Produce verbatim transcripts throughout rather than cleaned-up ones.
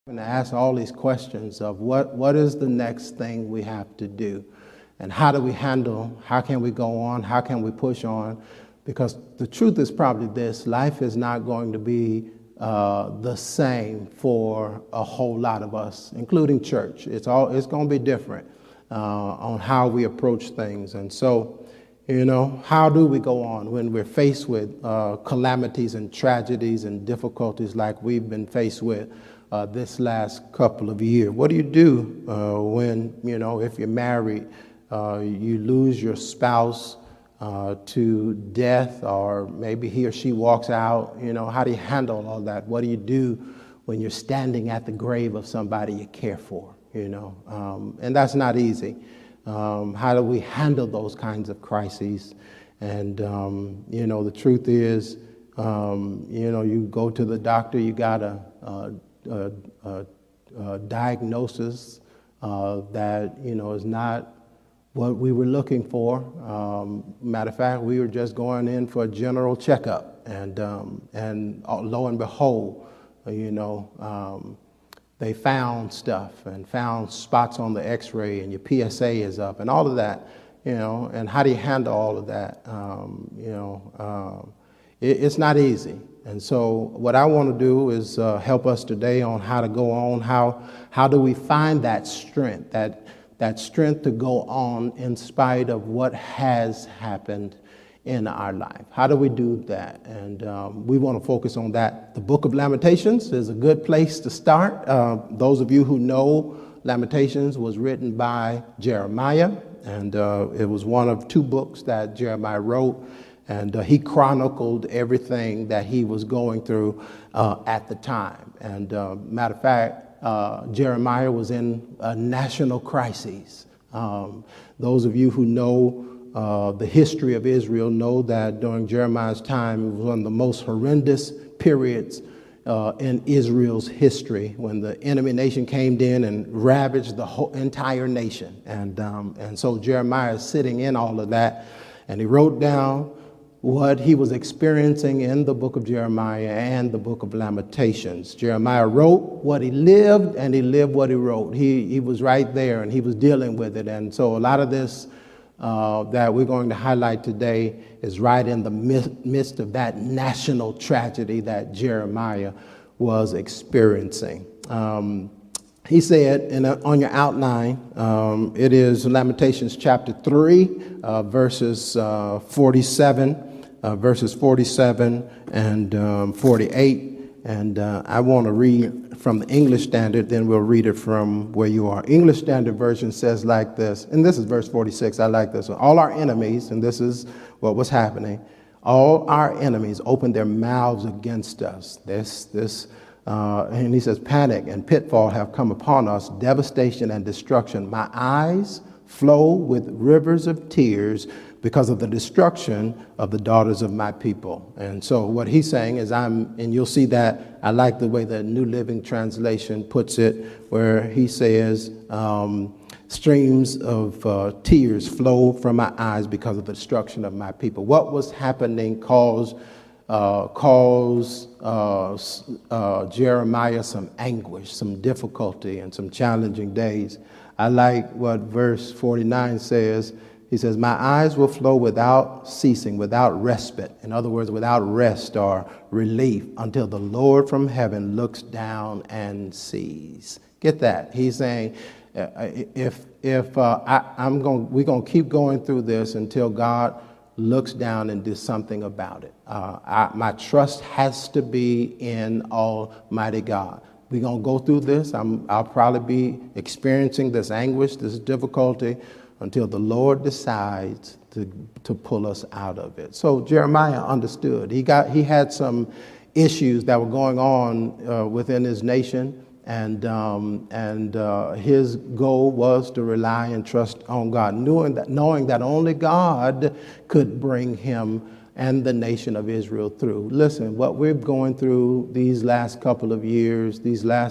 And to ask all these questions of what, what is the next thing we have to do? And how do we handle, how can we go on, how can we push on? Because the truth is probably this: life is not going to be uh, the same for a whole lot of us, including church. It's all it's going to be different uh, on how we approach things. And so, you know, how do we go on when we're faced with uh, calamities and tragedies and difficulties like we've been faced with uh, this last couple of years? What do you do uh, when, you know, if you're married, uh, you lose your spouse uh, to death, or maybe he or she walks out? You know, how do you handle all that? What do you do when you're standing at the grave of somebody you care for? You know, um, and that's not easy. Um, how do we handle those kinds of crises? And, um, you know, the truth is, um, you know, you go to the doctor, you got a, a, a, a, a diagnosis uh, that, you know, is not what we were looking for. Um, matter of fact, we were just going in for a general checkup, and, um, and lo and behold, you know, um, they found stuff and found spots on the x-ray, and your P S A is up and all of that, you know, and how do you handle all of that? Um, you know, um, it, it's not easy. And so what I want to do is uh, help us today on how to go on, how how do we find that strength, that, that strength to go on in spite of what has happened in our life. How do we do that? And um, we want to focus on that. The Book of Lamentations is a good place to start. Uh, those of you who know, Lamentations was written by Jeremiah, and uh, it was one of two books that Jeremiah wrote, and uh, he chronicled everything that he was going through uh, at the time. And uh, matter of fact, uh, Jeremiah was in a national crisis. Um, those of you who know Uh, the history of Israel know that during Jeremiah's time, it was one of the most horrendous periods uh, in Israel's history, when the enemy nation came in and ravaged the whole entire nation. And, um, and so Jeremiah is sitting in all of that, and he wrote down what he was experiencing in the book of Jeremiah and the book of Lamentations. Jeremiah wrote what he lived, and he lived what he wrote. He, he was right there, and he was dealing with it. And so a lot of this Uh, that we're going to highlight today is right in the midst of that national tragedy that Jeremiah was experiencing. Um, he said, in a, on your outline, um, it is Lamentations chapter three, uh, verses uh, forty-seven, uh, verses forty-seven and um, forty-eight. And uh, I want to read from the English Standard, then we'll read it from where you are. English Standard Version says like this, and this is verse forty-six. I like this one. All our enemies, and this is what was happening, all our enemies opened their mouths against us. This, this, uh, and he says, panic and pitfall have come upon us, devastation and destruction. My eyes flow with rivers of tears because of the destruction of the daughters of my people. And so what he's saying is, I'm, and you'll see that, I like the way the New Living Translation puts it, where he says, um, streams of uh, tears flow from my eyes because of the destruction of my people. What was happening caused, uh, caused uh, uh, Jeremiah some anguish, some difficulty, and some challenging days. I like what verse forty-nine says. He says, my eyes will flow without ceasing, without respite. In other words, without rest or relief, until the Lord from heaven looks down and sees. Get that? He's saying, uh, if if uh, I, I'm going, we're going to keep going through this until God looks down and does something about it. Uh, I, my trust has to be in Almighty God. We're going to go through this. I'm, I'll probably be experiencing this anguish, this difficulty, until the Lord decides to, to pull us out of it. So Jeremiah understood. He got he had some issues that were going on uh, within his nation, and um, and uh, his goal was to rely and trust on God, knowing that knowing that only God could bring him and the nation of Israel through. Listen, what we're going through these last couple of years, these last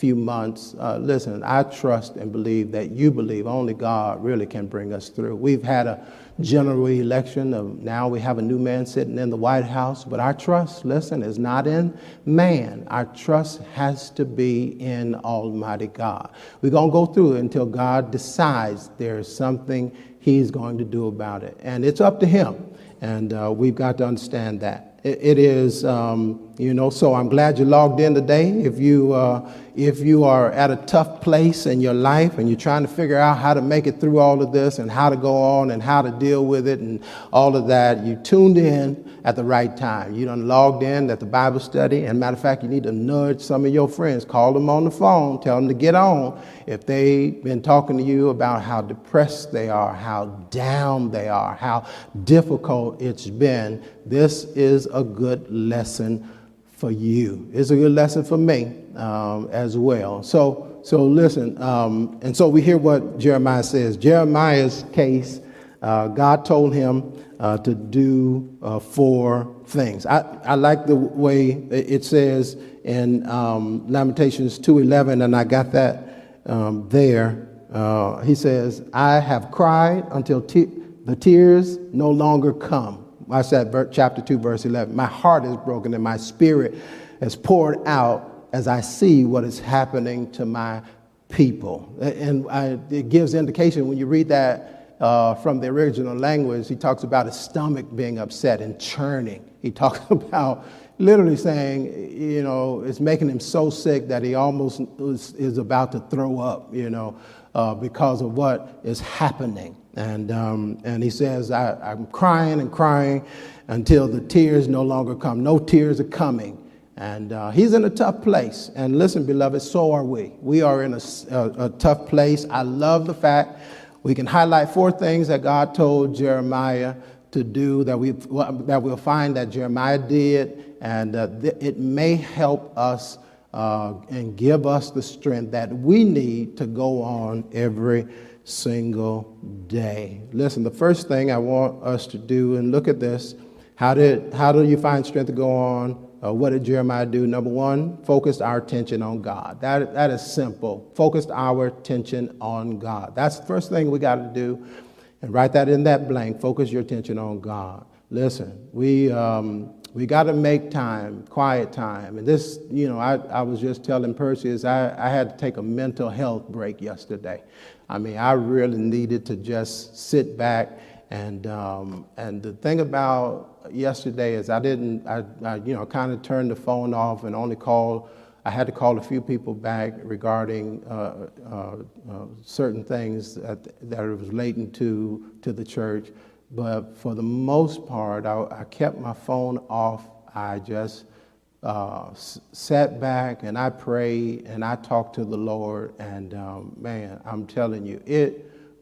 few months. Uh, listen, I trust and believe that you believe only God really can bring us through. We've had a general election. Of, now we have a new man sitting in the White House. But our trust, listen, is not in man. Our trust has to be in Almighty God. We're going to go through it until God decides there's something he's going to do about it. And it's up to him. And uh, we've got to understand that. It, it is, um, you know, so I'm glad you logged in today. If you, uh, if you are at a tough place in your life and you're trying to figure out how to make it through all of this and how to go on and how to deal with it and all of that, you tuned in at the right time. You done logged in at the Bible study. And matter of fact, you need to nudge some of your friends, call them on the phone, tell them to get on. If they've been talking to you about how depressed they are, how down they are, how difficult it's been, this is a good lesson for you. It's a good lesson for me um, as well. So, so listen, um, and so we hear what Jeremiah says. Jeremiah's case, uh, God told him uh, to do uh, four things. I, I like the way it says in um, Lamentations two eleven, and I got that um, there. Uh, he says, I have cried until te- the tears no longer come. I said chapter two, verse eleven. My heart is broken and my spirit is poured out as I see what is happening to my people. And I, it gives indication when you read that uh, from the original language, he talks about his stomach being upset and churning. He talks about literally saying, you know, it's making him so sick that he almost is, is about to throw up, you know, uh, because of what is happening. And um, and he says, I, I'm crying and crying until the tears no longer come. No tears are coming. And uh, he's in a tough place. And listen, beloved, so are we. We are in a, a, a tough place. I love the fact we can highlight four things that God told Jeremiah to do that, we, that we'll find that Jeremiah did. And uh, th- it may help us uh, and give us the strength that we need to go on every single day. Listen, the first thing I want us to do, and look at this, how did how do you find strength to go on? Uh, what did Jeremiah do? Number one, focused our attention on God. That that is simple. Focused our attention on God. That's the first thing we got to do, and write that in that blank. Focus your attention on God. Listen, we um, we got to make time, quiet time, and this, you know, I I was just telling Perseus I I had to take a mental health break yesterday. I mean, I really needed to just sit back, and um, and the thing about yesterday is I didn't, I, I you know, kind of turned the phone off and only called. I had to call a few people back regarding uh, uh, uh, certain things that that are relating to to the church, but for the most part, I, I kept my phone off. I just Uh, s- sat back and I prayed and I talked to the Lord, and um, man, I'm telling you, it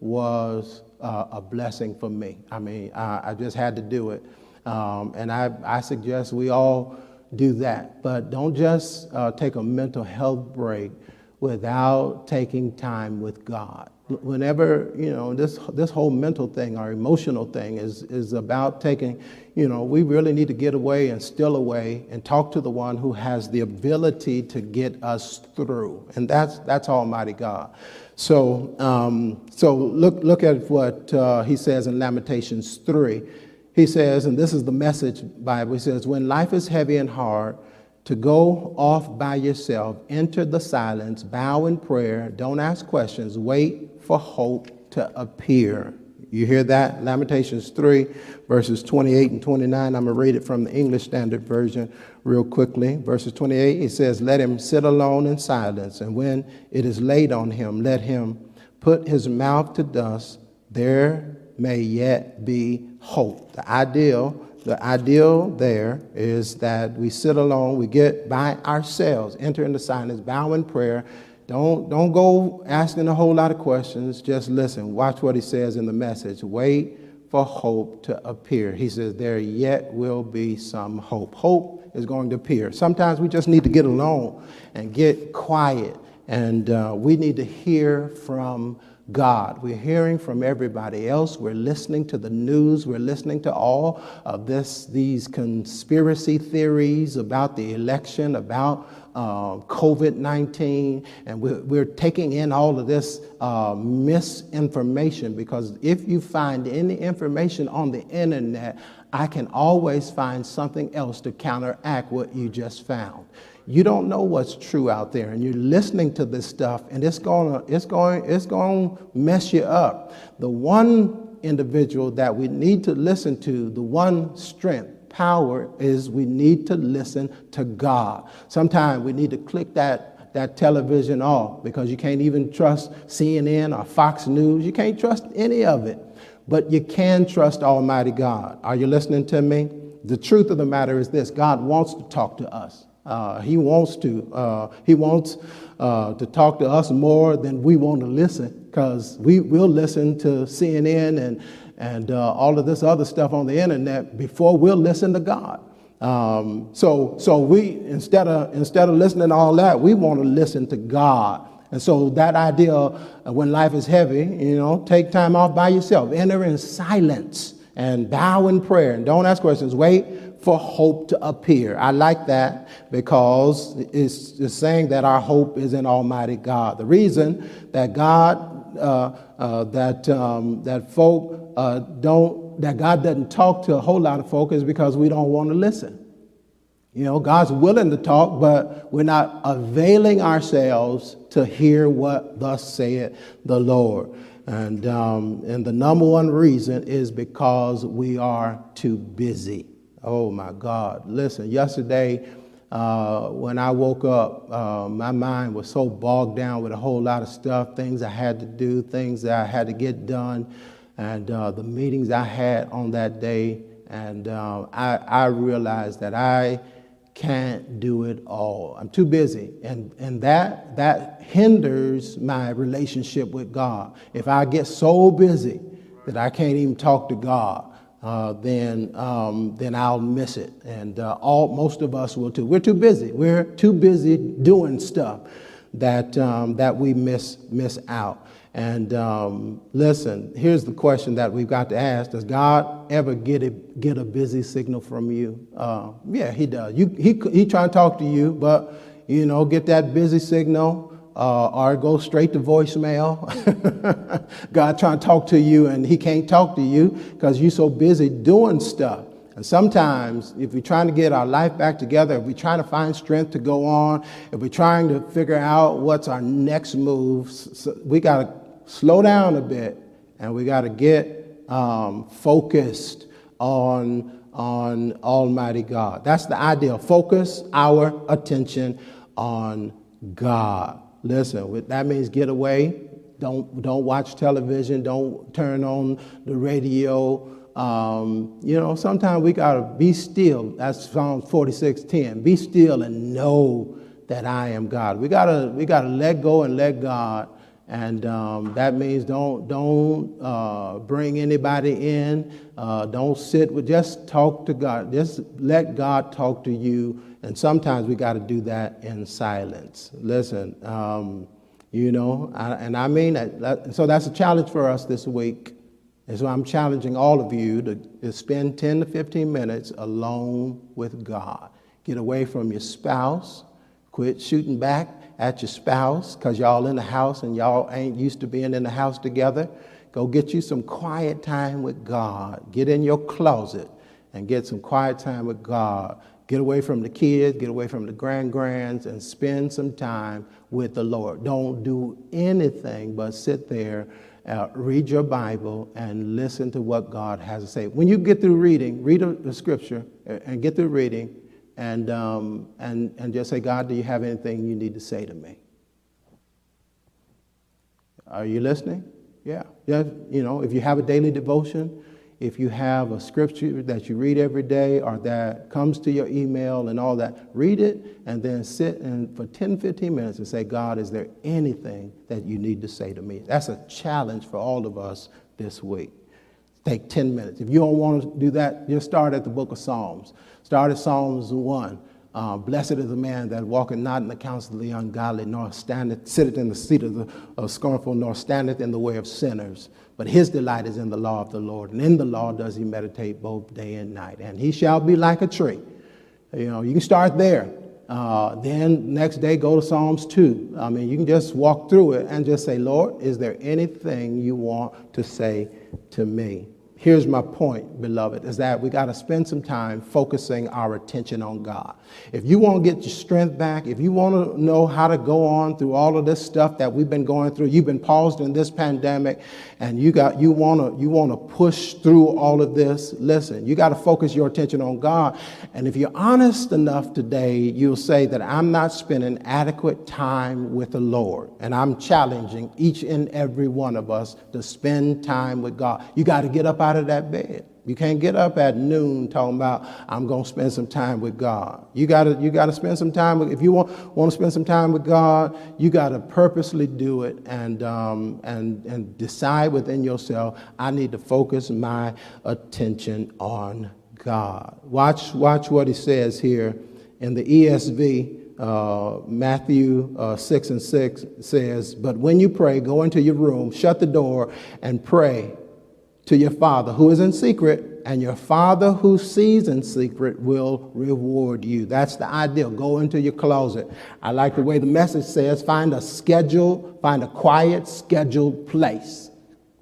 was uh, a blessing for me. I mean, I, I just had to do it, um, and I, I suggest we all do that. But don't just uh, take a mental health break without taking time with God. Whenever, you know, this this whole mental thing, our emotional thing is is about taking, you know, we really need to get away and still away and talk to the one who has the ability to get us through. And that's that's Almighty God. So um, so look look at what uh, he says in Lamentations three. He says, and this is the Message Bible, he says, when life is heavy and hard, to go off by yourself, enter the silence, bow in prayer, don't ask questions, wait for hope to appear. You hear that? Lamentations three, verses twenty-eight and twenty-nine. I'm going to read it from the English Standard Version real quickly. Verses twenty-eight, it says, let him sit alone in silence, and when it is laid on him, let him put his mouth to dust. There may yet be hope. The ideal The ideal there is that we sit alone, we get by ourselves, enter into silence, bow in prayer. Don't, don't go asking a whole lot of questions. Just listen. Watch what he says in the Message. Wait for hope to appear. He says there yet will be some hope. Hope is going to appear. Sometimes we just need to get alone and get quiet. And uh, we need to hear from God. We're hearing from everybody else. We're listening to the news. We're listening to all of this, these conspiracy theories about the election, about uh, COVID nineteen, and we're, we're taking in all of this uh, misinformation, because if you find any information on the internet, I can always find something else to counteract what you just found. You don't know what's true out there, and you're listening to this stuff, and it's going to it's going it's going to mess you up. The one individual that we need to listen to, the one strength, power, is we need to listen to God. Sometimes we need to click that that television off, because you can't even trust C N N or Fox News. You can't trust any of it, but you can trust Almighty God. Are you listening to me? The truth of the matter is this: God wants to talk to us. Uh, he wants to. Uh, he wants uh, to talk to us more than we want to listen, because we will listen to C N N and and uh, all of this other stuff on the internet before we'll listen to God. Um, so so we instead of instead of listening to all that, we want to listen to God. And so that idea, uh, when life is heavy, you know, take time off by yourself, enter in silence, and bow in prayer, and don't ask questions. Wait for hope to appear. I like that, because it's, it's saying that our hope is in Almighty God. The reason that God, uh, uh, that um, that folk uh, don't, that God doesn't talk to a whole lot of folk is because we don't want to listen. You know, God's willing to talk, but we're not availing ourselves to hear what thus saith the Lord. And um, and the number one reason is because we are too busy. Oh, my God. Listen, yesterday uh, when I woke up, uh, my mind was so bogged down with a whole lot of stuff, things I had to do, things that I had to get done, and uh, the meetings I had on that day. And uh, I, I realized that I can't do it all. I'm too busy. And, and that, that hinders my relationship with God. If I get so busy that I can't even talk to God, Uh, then um, then I'll miss it, and uh, all most of us will too. We're too busy. We're too busy doing stuff that um, that we miss miss out. And um, listen, here's the question that we've got to ask: does God ever get a get a busy signal from you? Uh, yeah, He does. You he he trying to talk to you, but you know, get that busy signal. Uh, or go straight to voicemail. God trying to talk to you, and He can't talk to you because you're so busy doing stuff. And sometimes, if we're trying to get our life back together, if we're trying to find strength to go on, if we're trying to figure out what's our next move, so we got to slow down a bit, and we got to get um, focused on on Almighty God. That's the idea. Focus our attention on God. Listen, that means get away. Don't don't watch television. Don't turn on the radio. Um, you know, sometimes we gotta be still. That's Psalm forty-six ten. Be still and know that I am God. We gotta we gotta let go and let God. And um, that means don't don't uh, bring anybody in. Uh, don't sit with. Just talk to God. Just let God talk to you. And sometimes we got to do that in silence. Listen, um, you know, I, and I mean that, that. So that's a challenge for us this week. And so I'm challenging all of you to, to spend ten to fifteen minutes alone with God. Get away from your spouse. Quit shooting back at your spouse because y'all in the house and y'all ain't used to being in the house together. Go get you some quiet time with God. Get in your closet and get some quiet time with God. Get away from the kids, get away from the grand-grands, and spend some time with the Lord. Don't do anything but sit there, uh, read your Bible, and listen to what God has to say. When you get through reading, read the scripture and get through reading, and um, and and just say, God, do you have anything you need to say to me? Are you listening? Yeah. Yeah. You know, if you have a daily devotion, if you have a scripture that you read every day or that comes to your email and all that, read it and then sit and for ten, fifteen minutes and say, God, is there anything that you need to say to me? That's a challenge for all of us this week. Take ten minutes. If you don't want to do that, just start at the book of Psalms. Start at Psalms one. Uh, Blessed is the man that walketh not in the counsel of the ungodly, nor standeth, sitteth in the seat of the of scornful, nor standeth in the way of sinners. But his delight is in the law of the Lord, and in the law does he meditate both day and night. And he shall be like a tree. You know, you can start there. Uh, then next day, go to Psalms two. I mean, you can just walk through it and just say, Lord, is there anything you want to say to me? Here's my point, beloved, is that we got to spend some time focusing our attention on God. If you want to get your strength back, if you want to know how to go on through all of this stuff that we've been going through, you've been paused in this pandemic, and you got you want to you want to push through all of this, listen, you got to focus your attention on God. And if you're honest enough today, you'll say that I'm not spending adequate time with the Lord. And I'm challenging each and every one of us to spend time with God. You got to get up out of that bed. You can't get up at noon talking about, I'm going to spend some time with God. You got to you got to spend some time with, if you want, want to spend some time with God, you got to purposely do it and, um, and, and decide within yourself, I need to focus my attention on God. Watch, watch what he says here in the E S V. Uh, Matthew uh, six and six says, but when you pray, go into your room, shut the door, and pray to your Father who is in secret, and your Father who sees in secret will reward you. That's the ideal. Go into your closet. I like the way the message says, find a scheduled, find a quiet, scheduled place.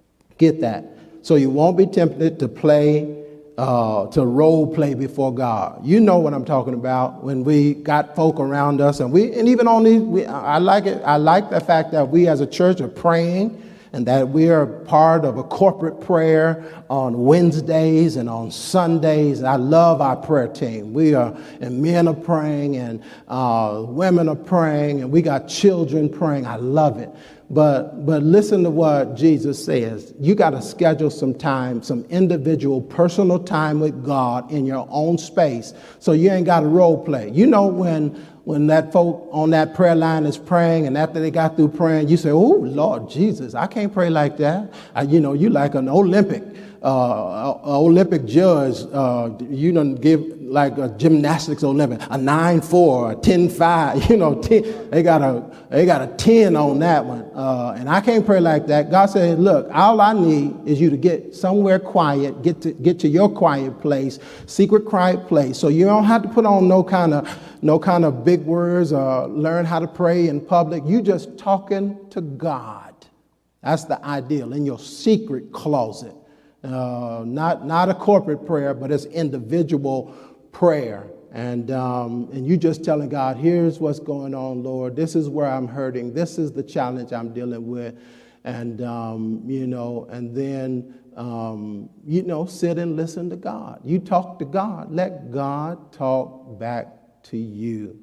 Get that. So you won't be tempted to play, uh, to role play before God. You know what I'm talking about when we got folk around us, and we, and even on these, we, I like it. I like the fact that we as a church are praying, and that we are part of a corporate prayer on Wednesdays and on Sundays. I love our prayer team. We are, and men are praying, and uh, women are praying, and we got children praying. I love it. But but listen to what Jesus says. You got to schedule some time, some individual personal time with God in your own space, so you ain't got to role play. You know when when that folk on that prayer line is praying, and after they got through praying, you say, "Oh Lord Jesus, I can't pray like that." I, you know, you like an Olympic uh, Olympic judge. Uh, you don't give like a gymnastics Olympic, a nine four, a ten five. You know, ten, they got a they got a ten on that one, uh, and I can't pray like that. God said, "Look, all I need is you to get somewhere quiet, get to get to your quiet place, secret quiet place, so you don't have to put on no kind of no kind of big words or learn how to pray in public. You just talking to God. That's the ideal in your secret closet." Uh, not not a corporate prayer, but it's individual prayer. And um, and you just telling God, here's what's going on, Lord. This is where I'm hurting. This is the challenge I'm dealing with. And, um, you know, and then, um, you know, sit and listen to God. You talk to God. Let God talk back to you.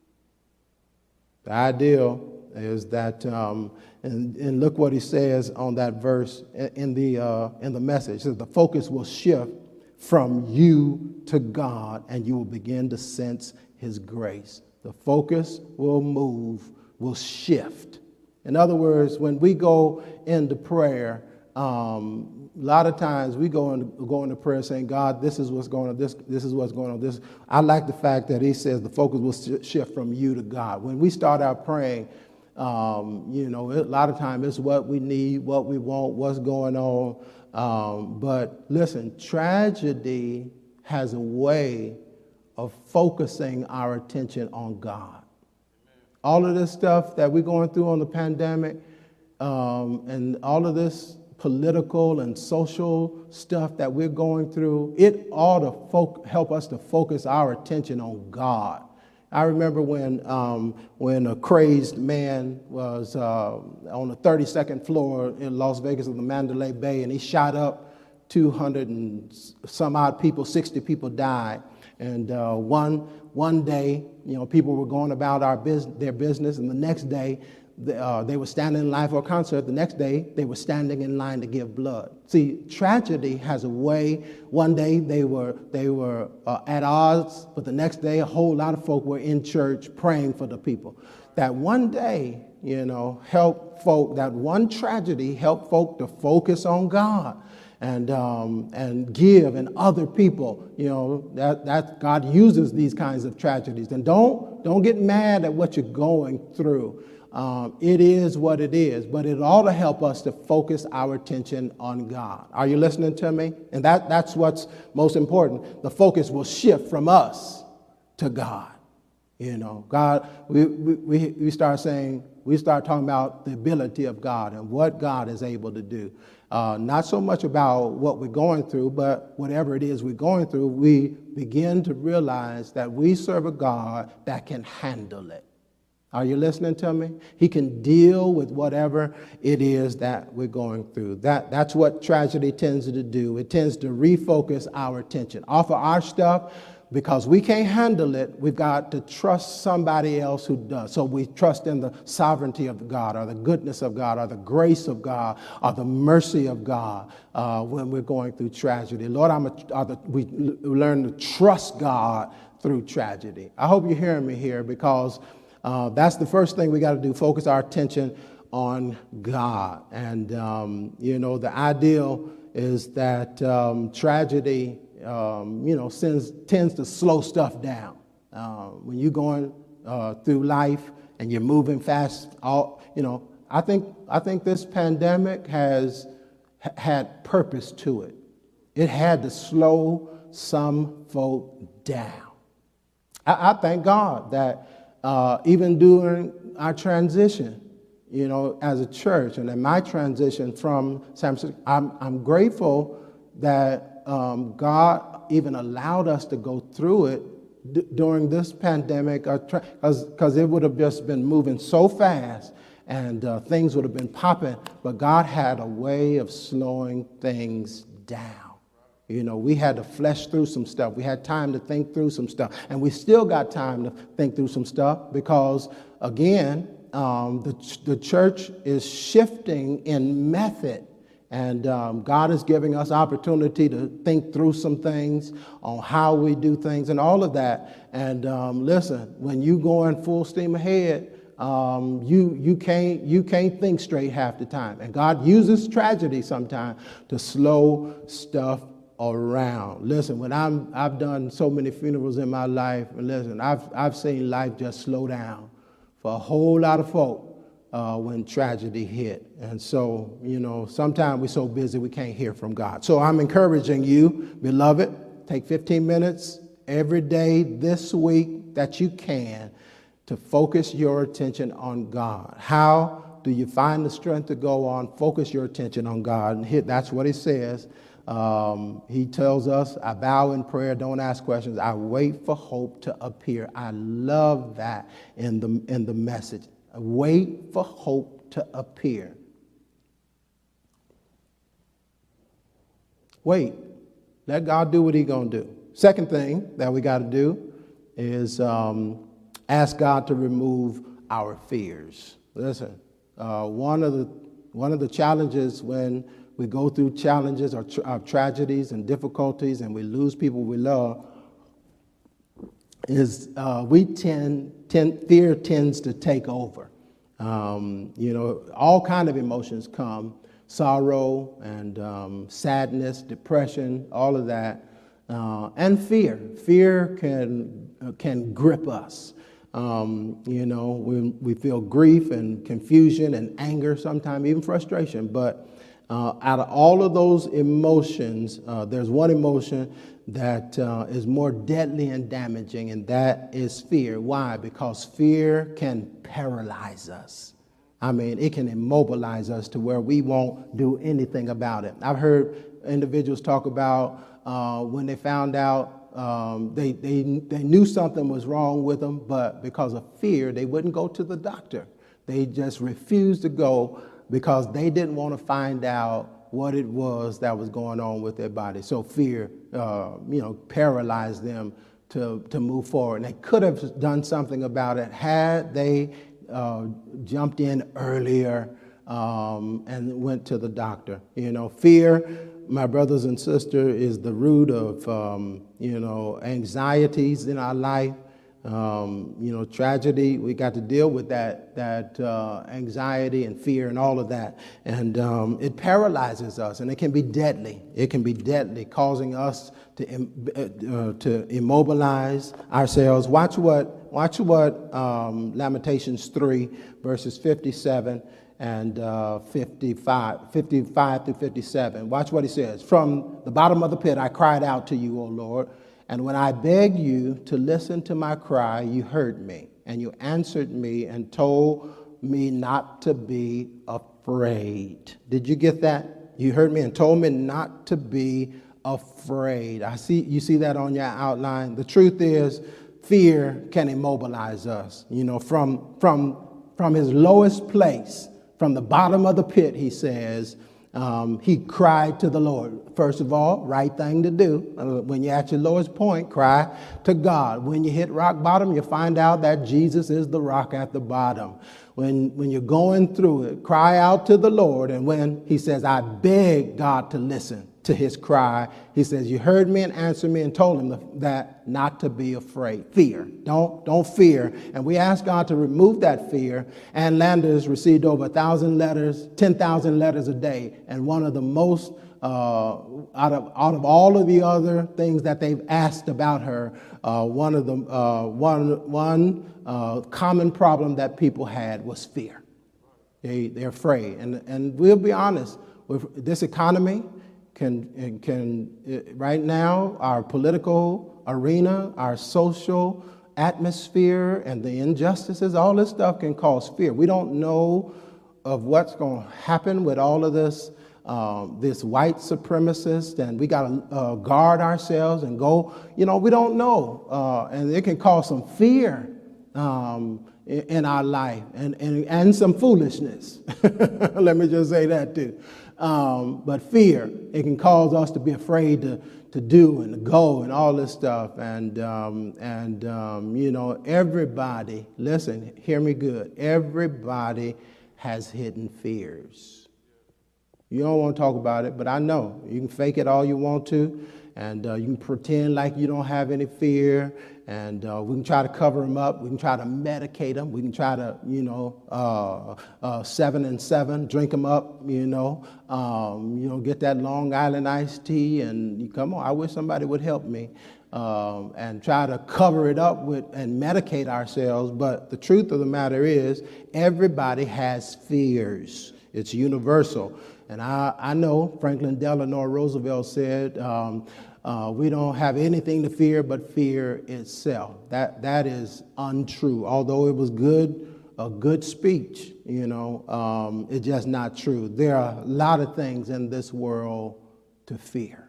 The ideal is that, um, and, and look what he says on that verse in the uh, in the message. It says the focus will shift from you to God, and you will begin to sense his grace. The focus will move, will shift. In other words, when we go into prayer, um, a lot of times we go into, go into prayer saying, God, this is what's going on, this, this is what's going on. This. I like the fact that he says the focus will shift from you to God. When we start out praying, um, you know, a lot of times it's what we need, what we want, what's going on. Um, but listen, tragedy has a way of focusing our attention on God. All of this stuff that we're going through on the pandemic, um, and all of this political and social stuff that we're going through, it ought to fo- help us to focus our attention on God. I remember when um, when a crazed man was uh, on the thirty-second floor in Las Vegas of the Mandalay Bay, and he shot up two hundred and some odd people, sixty people died. And uh, one one day, you know, people were going about our bus- their business, and the next day, the, uh, they were standing in line for a concert. The next day, they were standing in line to give blood. See, tragedy has a way. One day they were they were uh, at odds, but the next day, a whole lot of folk were in church praying for the people. That one day, you know, helped folk. That one tragedy helped folk to focus on God. And um, and give and other people, you know, that that God uses these kinds of tragedies. And don't don't get mad at what you're going through. Um, it is what it is, but it ought to help us to focus our attention on God. Are you listening to me? And that that's what's most important. The focus will shift from us to God. You know, God, we, we, we start saying, we start talking about the ability of God and what God is able to do. Uh, not so much about what we're going through, but whatever it is we're going through, we begin to realize that we serve a God that can handle it. Are you listening to me? He can deal with whatever it is that we're going through. That, that's what tragedy tends to do. It tends to refocus our attention off of our stuff. Because we can't handle it, we've got to trust somebody else who does. So we trust in the sovereignty of God, or the goodness of God, or the grace of God, or the mercy of God uh, when we're going through tragedy. Lord, I'm a, or the, we learn to trust God through tragedy. I hope you're hearing me here, because uh, that's the first thing we got to do, focus our attention on God. And, um, you know, the ideal is that um, tragedy Um, you know, sends, tends to slow stuff down. Uh, when you're going uh, through life and you're moving fast, all you know, I think I think this pandemic has ha- had purpose to it. It had to slow some folk down. I, I thank God that uh, even during our transition, you know, as a church, and in my transition from San Francisco, I'm, I'm grateful that Um, God even allowed us to go through it d- during this pandemic, because tra- it would have just been moving so fast and uh, things would have been popping. But God had a way of slowing things down. You know, we had to flesh through some stuff. We had time to think through some stuff. And we still got time to think through some stuff because, again, um, the, ch- the church is shifting in method. And um, God is giving us opportunity to think through some things on how we do things and all of that. And um, listen, when you going full steam ahead, um, you you can't you can't think straight half the time. And God uses tragedy sometimes to slow stuff around. Listen, when I'm I've done so many funerals in my life, and listen, I've I've seen life just slow down for a whole lot of folk. Uh, when tragedy hit. And so, you know, sometimes we're so busy we can't hear from God. So I'm encouraging you, beloved, take fifteen minutes every day this week that you can to focus your attention on God. How do you find the strength to go on? Focus your attention on God. And here, that's what he says. Um, he tells us, I bow in prayer, don't ask questions. I wait for hope to appear. I love that in the in the message. Wait for hope to appear. Wait. Let God do what he's going to do. Second thing that we got to do is um, ask God to remove our fears. Listen, uh, one of the one of the challenges when we go through challenges or, tra- or tragedies and difficulties and we lose people we love is uh, we tend, tend, fear tends to take over. Um, you know, all kind of emotions come, sorrow and um, sadness, depression, all of that, uh, and fear. Fear can uh, can grip us. Um, you know, we, we feel grief and confusion and anger, sometimes even frustration, but Uh, out of all of those emotions, uh, there's one emotion that uh, is more deadly and damaging, and that is fear. Why? Because fear can paralyze us. I mean, it can immobilize us to where we won't do anything about it. I've heard individuals talk about uh, when they found out um, they, they, they knew something was wrong with them, but because of fear, they wouldn't go to the doctor. They just refused to go because they didn't want to find out what it was that was going on with their body. So fear, uh, you know, paralyzed them to, to move forward. And they could have done something about it had they uh, jumped in earlier um, and went to the doctor. You know, fear, my brothers and sisters, is the root of, um, you know, anxieties in our life. Um, you know, tragedy, we got to deal with that, that uh, anxiety and fear and all of that. And um, it paralyzes us, and it can be deadly. It can be deadly, causing us to uh, to immobilize ourselves. Watch what, watch what um, Lamentations three, verses fifty-seven and uh, fifty-five, fifty-five through fifty-seven. Watch what he says. From the bottom of the pit I cried out to you, O Lord, And when I begged you to listen to my cry, you heard me, and you answered me and told me not to be afraid. Did you get that? You heard me and told me not to be afraid. I see you see that on your outline. The truth is, fear can immobilize us. You know, from from from his lowest place, from the bottom of the pit, he says, um, he cried to the Lord. First of all, right thing to do. Uh, when you're at your lowest point, cry to God. When you hit rock bottom, you find out that Jesus is the rock at the bottom. When, when you're going through it, cry out to the Lord. And when he says, I beg God to listen to his cry, he says, you heard me and answered me and told him that not to be afraid. Fear. Don't, don't fear. And we ask God to remove that fear. And Landers received over a thousand letters, ten thousand letters a day. And one of the most, uh, out of out of all of the other things that they've asked about her, uh, one of the uh, one one uh, common problem that people had was fear. They they're afraid. And and we'll be honest, with this economy. Can, can right now, our political arena, our social atmosphere, and the injustices, all this stuff can cause fear. We don't know of what's going to happen with all of this, um, this white supremacist, and we got to uh, guard ourselves and go. You know, we don't know, uh, and it can cause some fear um, in, in our life, and, and and some foolishness. Let me just say that too. Um, but fear, it can cause us to be afraid to, to do and to go and all this stuff. And, um, and um, you know, everybody, listen, hear me good. Everybody has hidden fears. You don't want to talk about it, but I know. You can fake it all you want to, and uh, you can pretend like you don't have any fear, and uh, we can try to cover them up. We can try to medicate them. We can try to, you know, uh, uh, seven and seven, drink them up, you know, um, you know, get that Long Island iced tea, and you come on, I wish somebody would help me, um, and try to cover it up with and medicate ourselves. But the truth of the matter is, everybody has fears. It's universal. And I, I know Franklin Delano Roosevelt said, um, uh, we don't have anything to fear but fear itself. That that is untrue. Although it was good, a good speech, you know, um, it's just not true. There are a lot of things in this world to fear.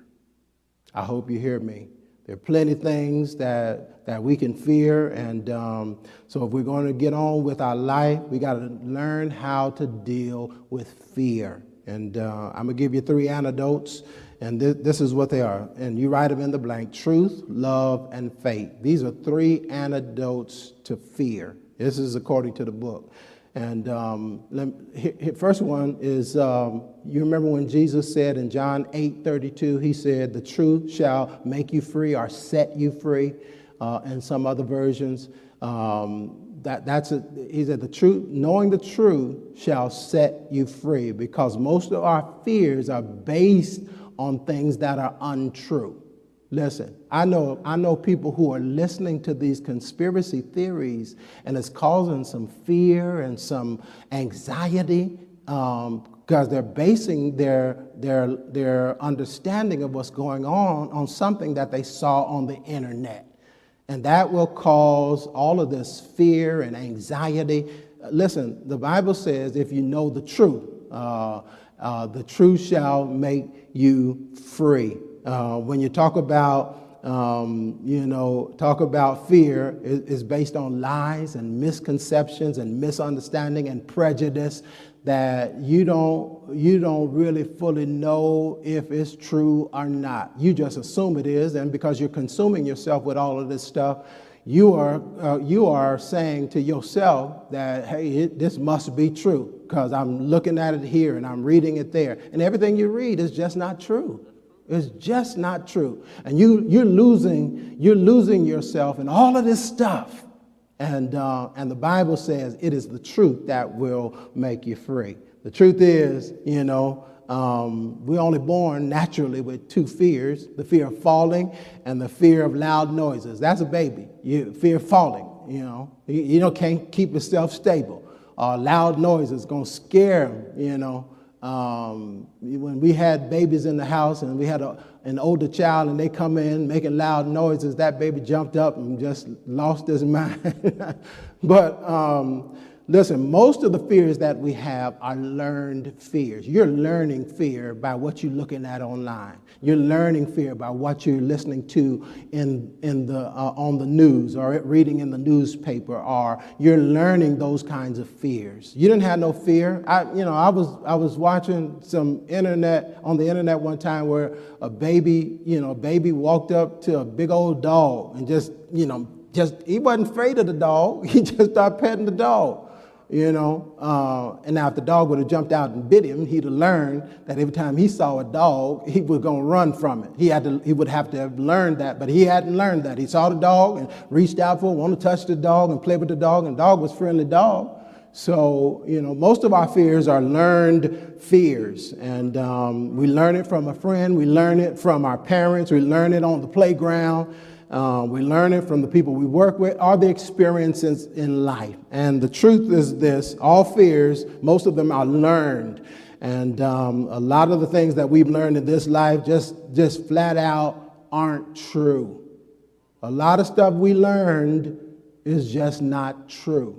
I hope you hear me. There are plenty of things that, that we can fear. And um, so if we're going to get on with our life, we got to learn how to deal with fear. And uh, I'm going to give you three antidotes, and th- this is what they are. And you write them in the blank: truth, love, and faith. These are three antidotes to fear. This is according to the book. And um, let me, first one is, um, you remember when Jesus said in John eight thirty-two, he said, the truth shall make you free or set you free, uh, in some other versions. Um, That, that's a, he said, the truth, knowing the truth shall set you free, because most of our fears are based on things that are untrue. Listen, I know, I know people who are listening to these conspiracy theories, and it's causing some fear and some anxiety, um, because they're basing their, their, their understanding of what's going on on something that they saw on the internet. And that will cause all of this fear and anxiety. Listen, the Bible says if you know the truth, uh, uh, the truth shall make you free. Uh, when you talk about, um, you know, talk about fear, it, it's based on lies and misconceptions and misunderstanding and prejudice that you don't you don't really fully know if it's true or not. You just assume it is, and because you're consuming yourself with all of this stuff, you are uh, you are saying to yourself that, hey, it, this must be true because I'm looking at it here and I'm reading it there, and everything you read is just not true. It's just not true, and you you're losing you're losing yourself in all of this stuff. And uh, and the Bible says it is the truth that will make you free. The truth is, you know, um, we're only born naturally with two fears: the fear of falling and the fear of loud noises. That's a baby. You fear of falling. You know, you, you know can't keep yourself stable. Uh, loud noises gonna scare him. You know, Um, when we had babies in the house and we had a, an older child and they come in making loud noises, that baby jumped up and just lost his mind. But um, listen, most of the fears that we have are learned fears. You're learning fear by what you're looking at online. You're learning fear by what you're listening to in in the uh, on the news or reading in the newspaper, or you're learning those kinds of fears. You didn't have no fear. I you know I was I was watching some internet on the internet one time where a baby you know a baby walked up to a big old dog and just you know just he wasn't afraid of the dog. He just started petting the dog. You know, uh, and now if the dog would have jumped out and bit him, he'd have learned that every time he saw a dog, he was going to run from it. He had to, he would have to have learned that, but he hadn't learned that. He saw the dog and reached out for it, wanted to touch the dog and play with the dog, and the dog was a friendly dog. So, you know, most of our fears are learned fears, and um, we learn it from a friend, we learn it from our parents, we learn it on the playground. Uh, we learn it from the people we work with, or the experiences in life. And the truth is this, all fears, most of them are learned. And um, a lot of the things that we've learned in this life just, just flat out aren't true. A lot of stuff we learned is just not true.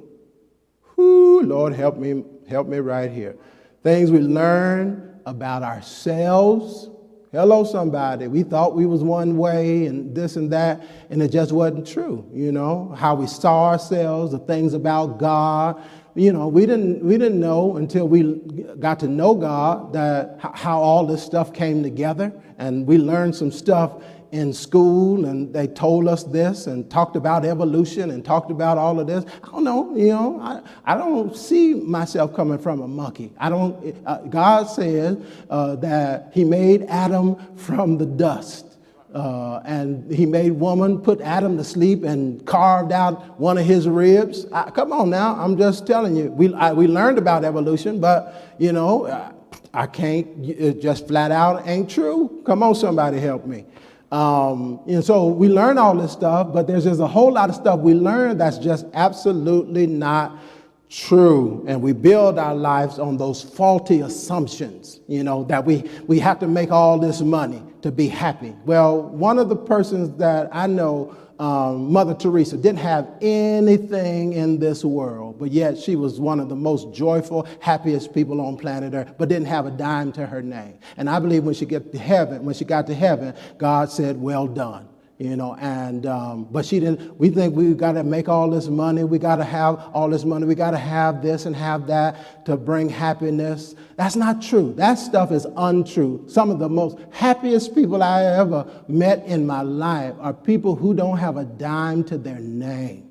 Whoo, Lord, help me, help me right here. Things we learn about ourselves. Hello, somebody. We thought we was one way and this and that, and it just wasn't true. You know, how we saw ourselves, the things about God. You know, we didn't we didn't know until we got to know God that how all this stuff came together, and we learned some stuff in school, and they told us this and talked about evolution and talked about all of this. I don't know, you know, I, I don't see myself coming from a monkey. I don't, uh, God says uh, that he made Adam from the dust. Uh, and he made woman, put Adam to sleep and carved out one of his ribs. I, come on now, I'm just telling you. We, I, we learned about evolution, but, you know, I, I can't, it just flat out ain't true. Come on, somebody help me. Um, and so we learn all this stuff, but there's just a whole lot of stuff we learn that's just absolutely not true. And we build our lives on those faulty assumptions, you know, that we, we have to make all this money to be happy. Well, one of the persons that I know, um, Mother Teresa, didn't have anything in this world, but yet she was one of the most joyful, happiest people on planet Earth, but didn't have a dime to her name. And I believe when she got to heaven, when she got to heaven, God said, well done. You know, and, um, but she didn't, we think we got to make all this money. We got to have all this money. We got to have this and have that to bring happiness. That's not true. That stuff is untrue. Some of the most happiest people I ever met in my life are people who don't have a dime to their name.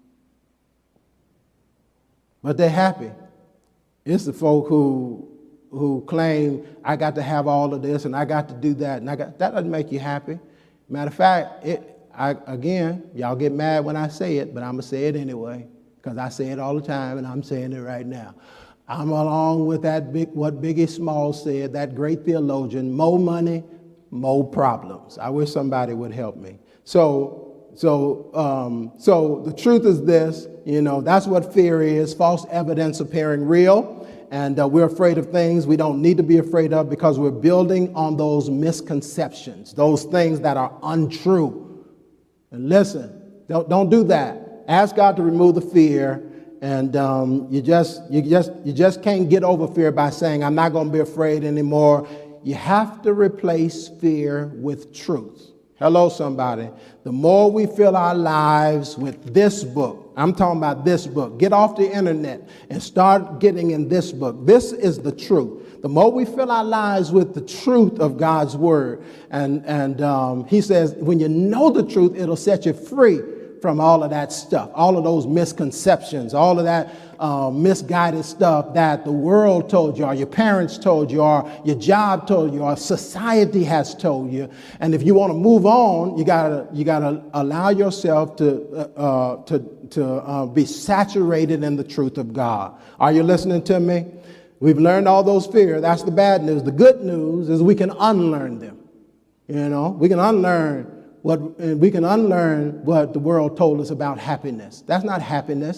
But they're happy. It's the folk who, who claim, I got to have all of this and I got to do that. And I got, that doesn't make you happy. Matter of fact, it, I, again, y'all get mad when I say it, but I'm going to say it anyway, because I say it all the time, and I'm saying it right now. I'm along with that big, what Biggie Smalls said, that great theologian, more money, more problems. I wish somebody would help me. So, so, um, so the truth is this, you know, that's what fear is, false evidence appearing real. And uh, we're afraid of things we don't need to be afraid of because we're building on those misconceptions, those things that are untrue. And listen, don't, don't do that. Ask God to remove the fear, and um, you just you just you just can't get over fear by saying I'm not going to be afraid anymore. You have to replace fear with truth. Hello, somebody. The more we fill our lives with this book, I'm talking about this book. Get off the internet and start getting in this book. This is the truth. The more we fill our lives with the truth of God's word, and, and um, he says, when you know the truth, it'll set you free from all of that stuff, all of those misconceptions, all of that uh, misguided stuff that the world told you, or your parents told you, or your job told you, or society has told you. And if you want to move on, you gotta you gotta allow yourself to uh, uh, to to uh, be saturated in the truth of God. Are you listening to me? We've learned all those fears. That's the bad news. The good news is we can unlearn them. You know, we can unlearn. What we can unlearn what the world told us about happiness. That's not happiness.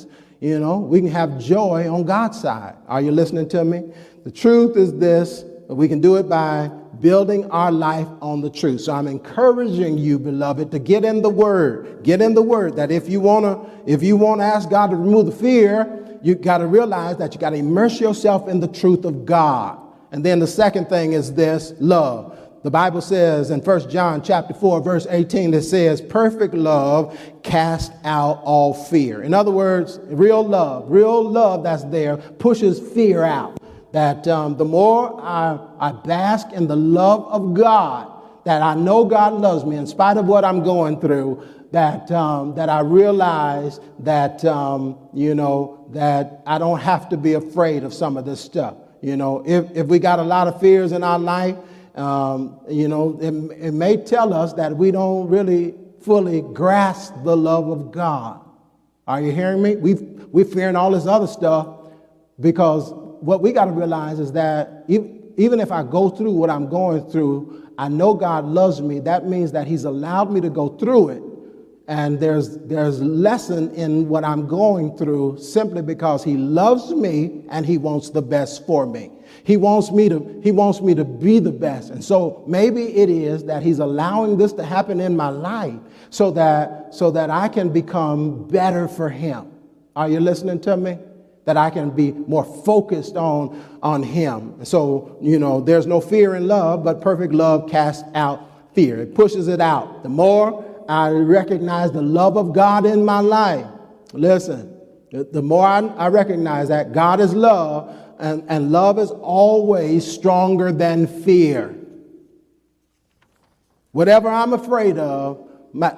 You know, we can have joy on God's side. Are you listening to me? The truth is this. We can do it by building our life on the truth. So I'm encouraging you, beloved, to get in the Word. Get in the Word. That if you want to, if you want to ask God to remove the fear, you got to realize that you got to immerse yourself in the truth of God. And then the second thing is this: love. The Bible says in First John chapter four, verse eighteen, it says, perfect love casts out all fear. In other words, real love, real love that's there pushes fear out. That um, the more I, I bask in the love of God, that I know God loves me in spite of what I'm going through, that um, that I realize that, um, you know, that I don't have to be afraid of some of this stuff. You know, if, if we got a lot of fears in our life, um, you know, it, it may tell us that we don't really fully grasp the love of God. Are you hearing me? We've, we're fearing all this other stuff because what we got to realize is that even if I go through what I'm going through, I know God loves me. That means that he's allowed me to go through it. And there's there's lesson in what I'm going through simply because he loves me and he wants the best for me. He wants me to he wants me to be the best. And so maybe it is that he's allowing this to happen in my life so that so that I can become better for him. Are you listening to me? That I can be more focused on, on him. So, you know, there's no fear in love, but perfect love casts out fear. It pushes it out. The more I recognize the love of God in my life, listen, the, the more I, I recognize that God is love, and, and love is always stronger than fear. Whatever I'm afraid of, my,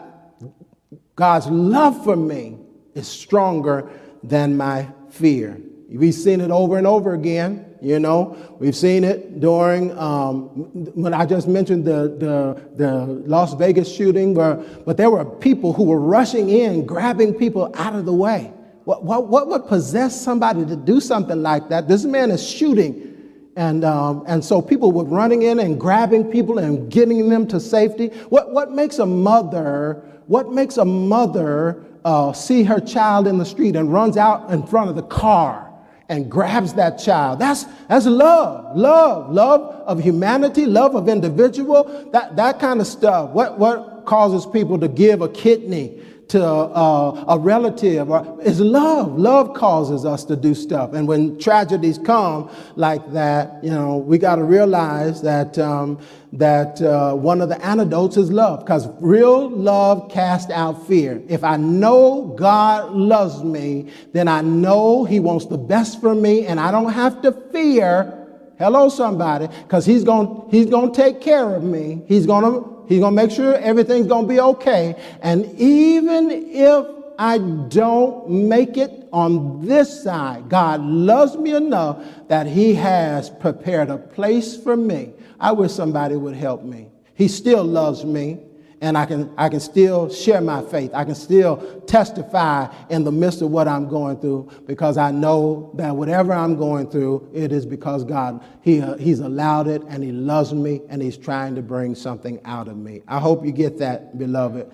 God's love for me is stronger than my fear. We've seen it over and over again. You know, we've seen it during um, when I just mentioned the, the the Las Vegas shooting, where, but there were people who were rushing in, grabbing people out of the way. What what what would possess somebody to do something like that? This man is shooting, and um, and so people were running in and grabbing people and getting them to safety. What what makes a mother? What makes a mother uh, see her child in the street and runs out in front of the car and grabs that child? That's that's love, love, love of humanity, love of individual, that, that kind of stuff. What what causes people to give a kidney to uh, a relative or, is love. Love causes us to do stuff. And when tragedies come like that, you know, we got to realize that um, that uh, one of the antidotes is love, because real love casts out fear. If I know God loves me, then I know he wants the best for me, and I don't have to fear. Hello, somebody, because he's going he's going to take care of me. He's going to He's going to make sure everything's going to be okay. And even if I don't make it on this side, God loves me enough that he has prepared a place for me. I wish somebody would help me. He still loves me, and I can I can still share my faith. I can still testify in the midst of what I'm going through, because I know that whatever I'm going through, it is because God, he, uh, he's allowed it, and he loves me, and he's trying to bring something out of me. I hope you get that, beloved,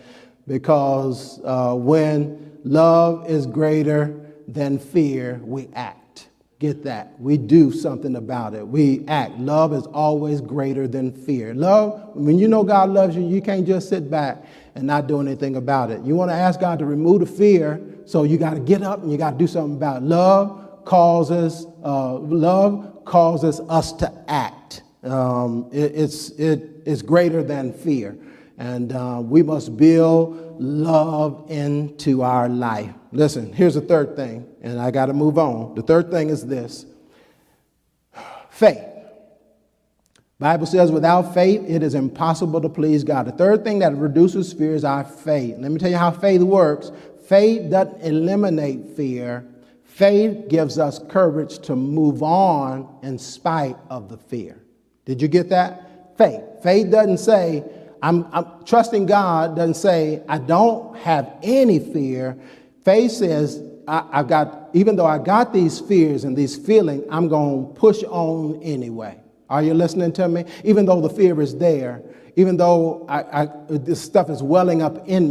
because uh, when love is greater than fear, we act. Get that. We do something about it. We act. Love is always greater than fear. Love, when you know God loves you, you can't just sit back and not do anything about it. You want to ask God to remove the fear, so you got to get up and you got to do something about it. Love causes, uh, love causes us to act. Um, it, it's, it, it's greater than fear. And uh, we must build love into our life. Listen, here's the third thing, and I got to move on. The third thing is this: faith. Bible says without faith, it is impossible to please God. The third thing that reduces fear is our faith. Let me tell you how faith works. Faith doesn't eliminate fear. Faith gives us courage to move on in spite of the fear. Did you get that? Faith. Faith doesn't say, I'm, I'm trusting God, doesn't say, I don't have any fear. Faith says, I, I've got, even though I got these fears and these feelings, I'm going to push on anyway. Are you listening to me? Even though the fear is there, even though I, I, this stuff is welling up in me,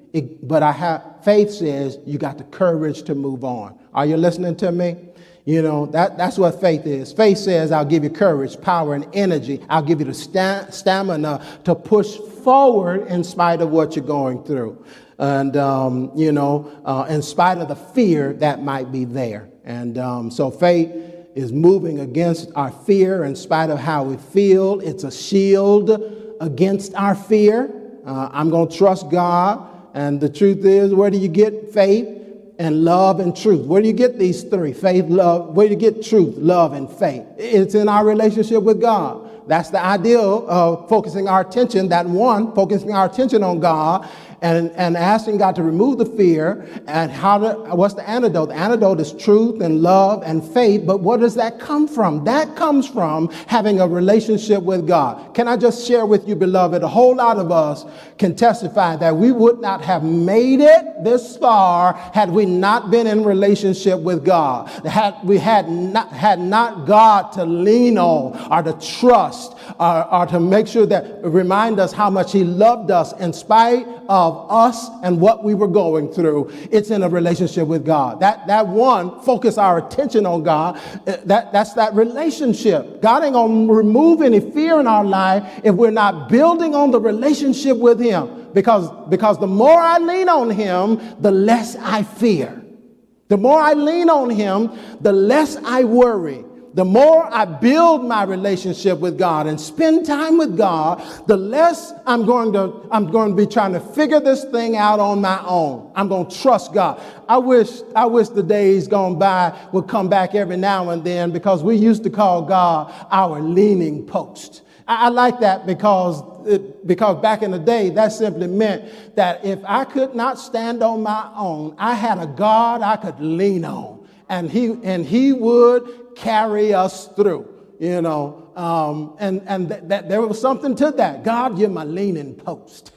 It, but I have faith says you got the courage to move on. Are you listening to me? You know, that, that's what faith is. Faith says I'll give you courage, power, and energy. I'll give you the sta- stamina to push forward in spite of what you're going through. And, um, you know, uh, in spite of the fear that might be there. And um, so faith is moving against our fear in spite of how we feel. It's a shield against our fear. Uh, I'm going to trust God. And the truth is, where do you get faith? And love and truth. Where do you get these three? Faith, love. Where do you get truth, love, and faith? It's in our relationship with God. That's the ideal of focusing our attention, that one, focusing our attention on God and, and asking God to remove the fear. And how to, what's the antidote? The antidote is truth and love and faith. But what does that come from? That comes from having a relationship with God. Can I just share with you, beloved, a whole lot of us can testify that we would not have made it this far had we not been in relationship with God. Had we had not had not God to lean on or to trust or, or to make sure that remind us how much he loved us in spite of us and what we were going through. It's in a relationship with God. That that one, focus our attention on God. That that's that relationship. God ain't gonna remove any fear in our life if we're not building on the relationship with him. Because, because the more I lean on him, the less I fear. The more I lean on him, the less I worry. The more I build my relationship with God and spend time with God, the less I'm going to I'm going to be trying to figure this thing out on my own. I'm going to trust God. I wish I wish the days gone by would come back every now and then, because we used to call God our leaning post. I, I like that because it, because back in the day, that simply meant that if I could not stand on my own, I had a God I could lean on, and he and he would carry us through, you know, um, and, and th- that there was something to that. God, you're my leaning post.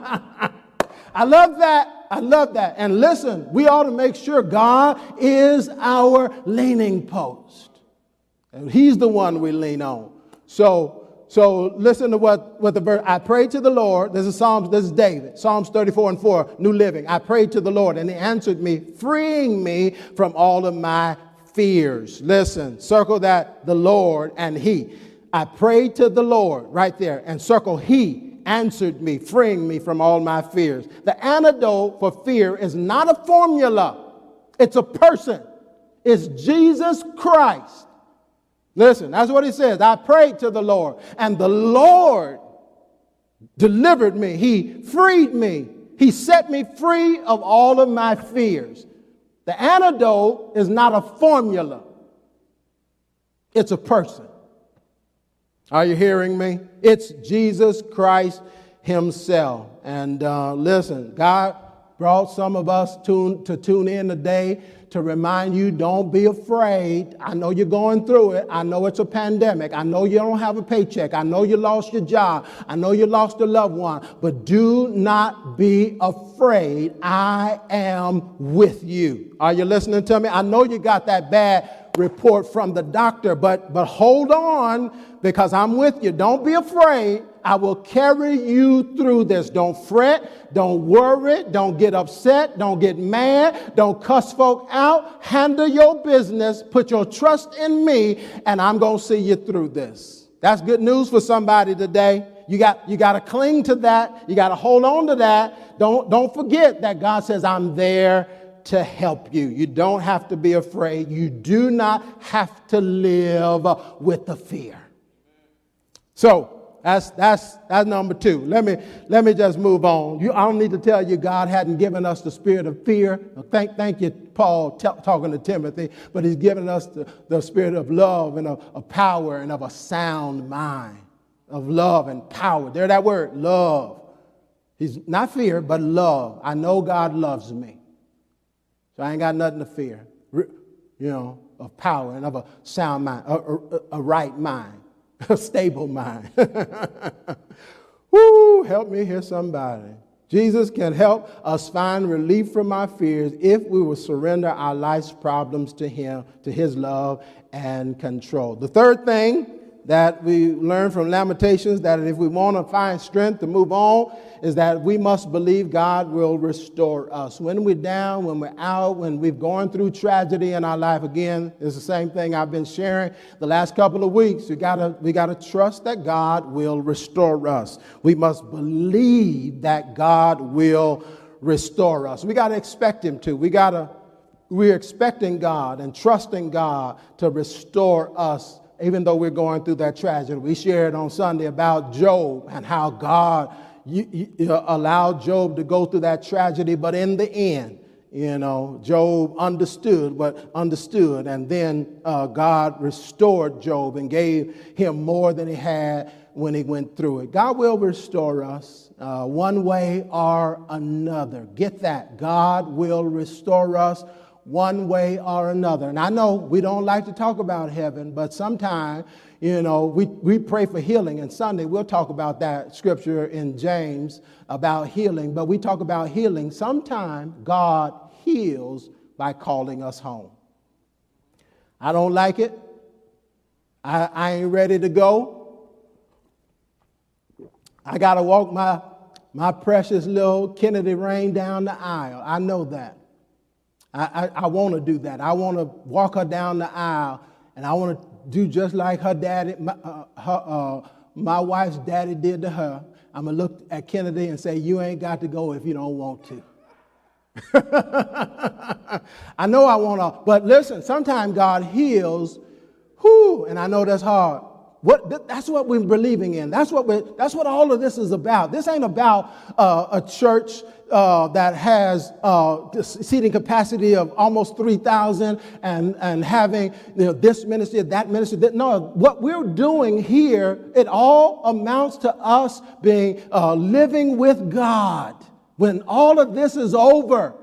I love that. I love that. And listen, we ought to make sure God is our leaning post. And he's the one we lean on. So, so listen to what, what the verse, I prayed to the Lord. This is Psalms, this is David, Psalms thirty-four and four, New Living. I prayed to the Lord and he answered me, freeing me from all of my fears. Listen, circle that, the Lord and he. I prayed to the Lord right there, and circle he answered me, freeing me from all my fears. The antidote for fear is not a formula. It's a person. It's Jesus Christ. Listen, that's what he says. I prayed to the Lord, and the Lord delivered me. He freed me. He set me free of all of my fears. The antidote is not a formula. It's a person. Are you hearing me? It's Jesus Christ himself. And uh, listen, God brought some of us to, to tune in today to remind you, don't be afraid. I know you're going through it. I know it's a pandemic. I know you don't have a paycheck. I know you lost your job. I know you lost a loved one. But do not be afraid. I am with you. Are you listening to me? I know you got that bad report from the doctor, but, but hold on, because I'm with you. Don't be afraid. I will carry you through this. Don't fret. Don't worry. Don't get upset. Don't get mad. Don't cuss folk out. Handle your business. Put your trust in me, and I'm going to see you through this. That's good news for somebody today. You got, you got to cling to that. You got to hold on to that. Don't, don't forget that God says, I'm there to help you. You don't have to be afraid. You do not have to live with the fear. So, That's that's that's number two. Let me let me just move on. You, I don't need to tell you God hadn't given us the spirit of fear. Thank thank you, Paul, t- talking to Timothy. But he's given us the, the spirit of love and of, of power and of a sound mind. Of love and power. There, that word, love. He's not fear, but love. I know God loves me, so I ain't got nothing to fear. You know, of power and of a sound mind, a, a, a right mind. A stable mind. Woo, help me hear somebody. Jesus can help us find relief from our fears if we will surrender our life's problems to him, to his love and control. The third thing that we learn from Lamentations, that if we want to find strength to move on, is that we must believe God will restore us. When we're down, when we're out, when we've gone through tragedy in our life, again, it's the same thing I've been sharing the last couple of weeks. We gotta, we gotta trust that God will restore us. We must believe that God will restore us. We gotta expect Him to. We gotta, we're expecting God and trusting God to restore us, even though we're going through that tragedy. We shared on Sunday about Job and how God you, you allowed Job to go through that tragedy, but in the end, you know, Job understood what understood, and then uh, God restored Job and gave him more than he had when he went through it. God will restore us uh, one way or another. Get that. God will restore us one way or another. And I know we don't like to talk about heaven, but sometimes, you know, we, we pray for healing. And Sunday, we'll talk about that scripture in James about healing. But we talk about healing. Sometimes God heals by calling us home. I don't like it. I, I ain't ready to go. I got to walk my, my precious little Kennedy Rain down the aisle. I know that. I, I, I want to do that. I want to walk her down the aisle, and I want to do just like her daddy, my, uh, her, uh, my wife's daddy did to her. I'm going to look at Kennedy and say, you ain't got to go if you don't want to. I know I want to, but listen, sometimes God heals, whoo, and I know that's hard. What, that's what we're believing in. That's what, we're, that's what all of this is about. This ain't about uh, a church uh, that has uh, seating capacity of almost three thousand and, and having, you know, this ministry, that ministry. That, no, what we're doing here, it all amounts to us being uh, living with God. When all of this is over,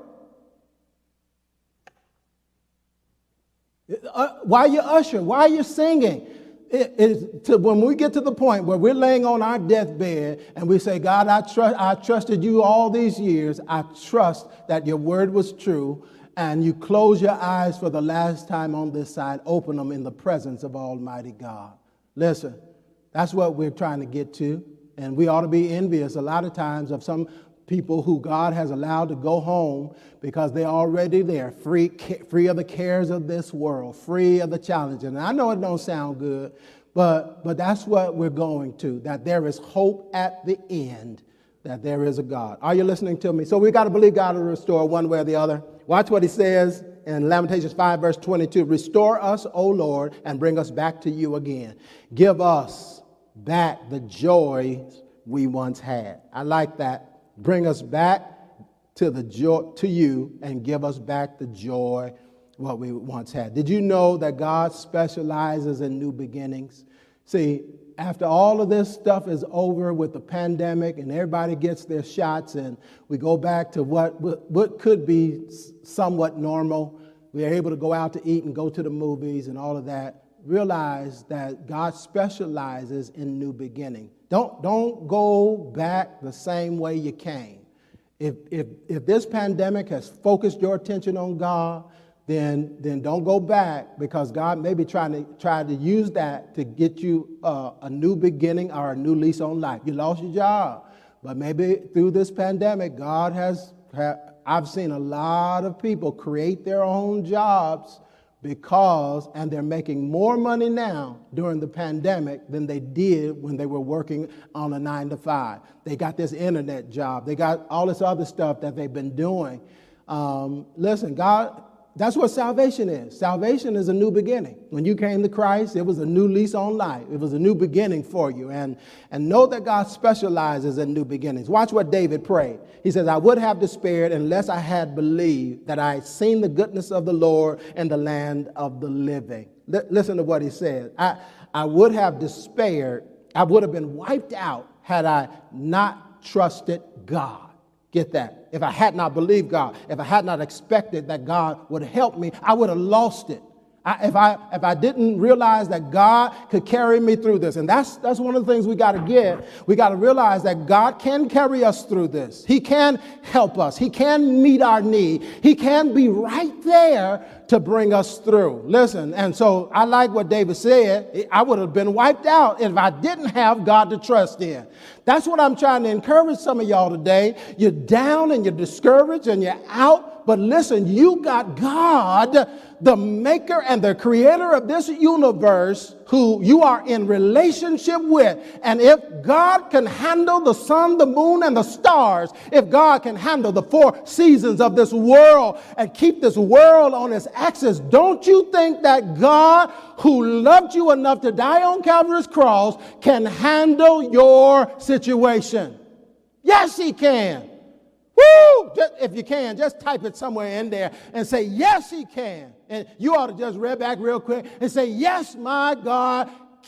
uh, why are you ushering? Why are you singing? It is to when we get to the point where we're laying on our deathbed and we say, God, I trust, I trusted you all these years. I trust that your word was true. And you close your eyes for the last time on this side, open them in the presence of Almighty God. Listen, that's what we're trying to get to. And we ought to be envious a lot of times of some people who God has allowed to go home because they're already there, free, free of the cares of this world, free of the challenges. And I know it don't sound good, but, but that's what we're going to, that there is hope at the end, that there is a God. Are you listening to me? So we got to believe God will restore one way or the other. Watch what he says in Lamentations five, verse twenty-two. Restore us, O Lord, and bring us back to you again. Give us back the joy we once had. I like that. Bring us back to the joy to you and give us back the joy what we once had. Did you know that God specializes in new beginnings? See, after all of this stuff is over with the pandemic and everybody gets their shots and we go back to what, what could be somewhat normal, we're able to go out to eat and go to the movies and all of that, realize that God specializes in new beginning. Don't, don't go back the same way you came. If, if, if this pandemic has focused your attention on God, then, then don't go back, because God may be trying to, try to use that to get you uh, a new beginning or a new lease on life. You lost your job, but maybe through this pandemic, God has, ha, I've seen a lot of people create their own jobs because, and they're making more money now during the pandemic than they did when they were working on a nine to five. They got this internet job. They got all this other stuff that they've been doing. Um, listen, God, that's what salvation is. Salvation is a new beginning. When you came to Christ, it was a new lease on life. It was a new beginning for you. And, and know that God specializes in new beginnings. Watch what David prayed. He says, I would have despaired unless I had believed that I had seen the goodness of the Lord in the land of the living. L- listen to what he said. I, I would have despaired. I would have been wiped out had I not trusted God. Get that. If I had not believed God, if I had not expected that God would help me, I would have lost it. I, if I if I didn't realize that God could carry me through this, and that's that's one of the things we got to get. We got to realize that God can carry us through this. He can help us. He can meet our need. He can be right there to bring us through. Listen, and so I like what David said. I would have been wiped out if I didn't have God to trust in. That's what I'm trying to encourage some of y'all today. You're down and you're discouraged and you're out. But listen, you got God, the maker and the creator of this universe, who you are in relationship with. And if God can handle the sun, the moon, and the stars, if God can handle the four seasons of this world and keep this world on its axis, don't you think that God, who loved you enough to die on Calvary's cross, can handle your situation? Yes, he can. Woo! Just, if you can, just type it somewhere in there and say, yes, he can. And you ought to just read back real quick and say, yes, my God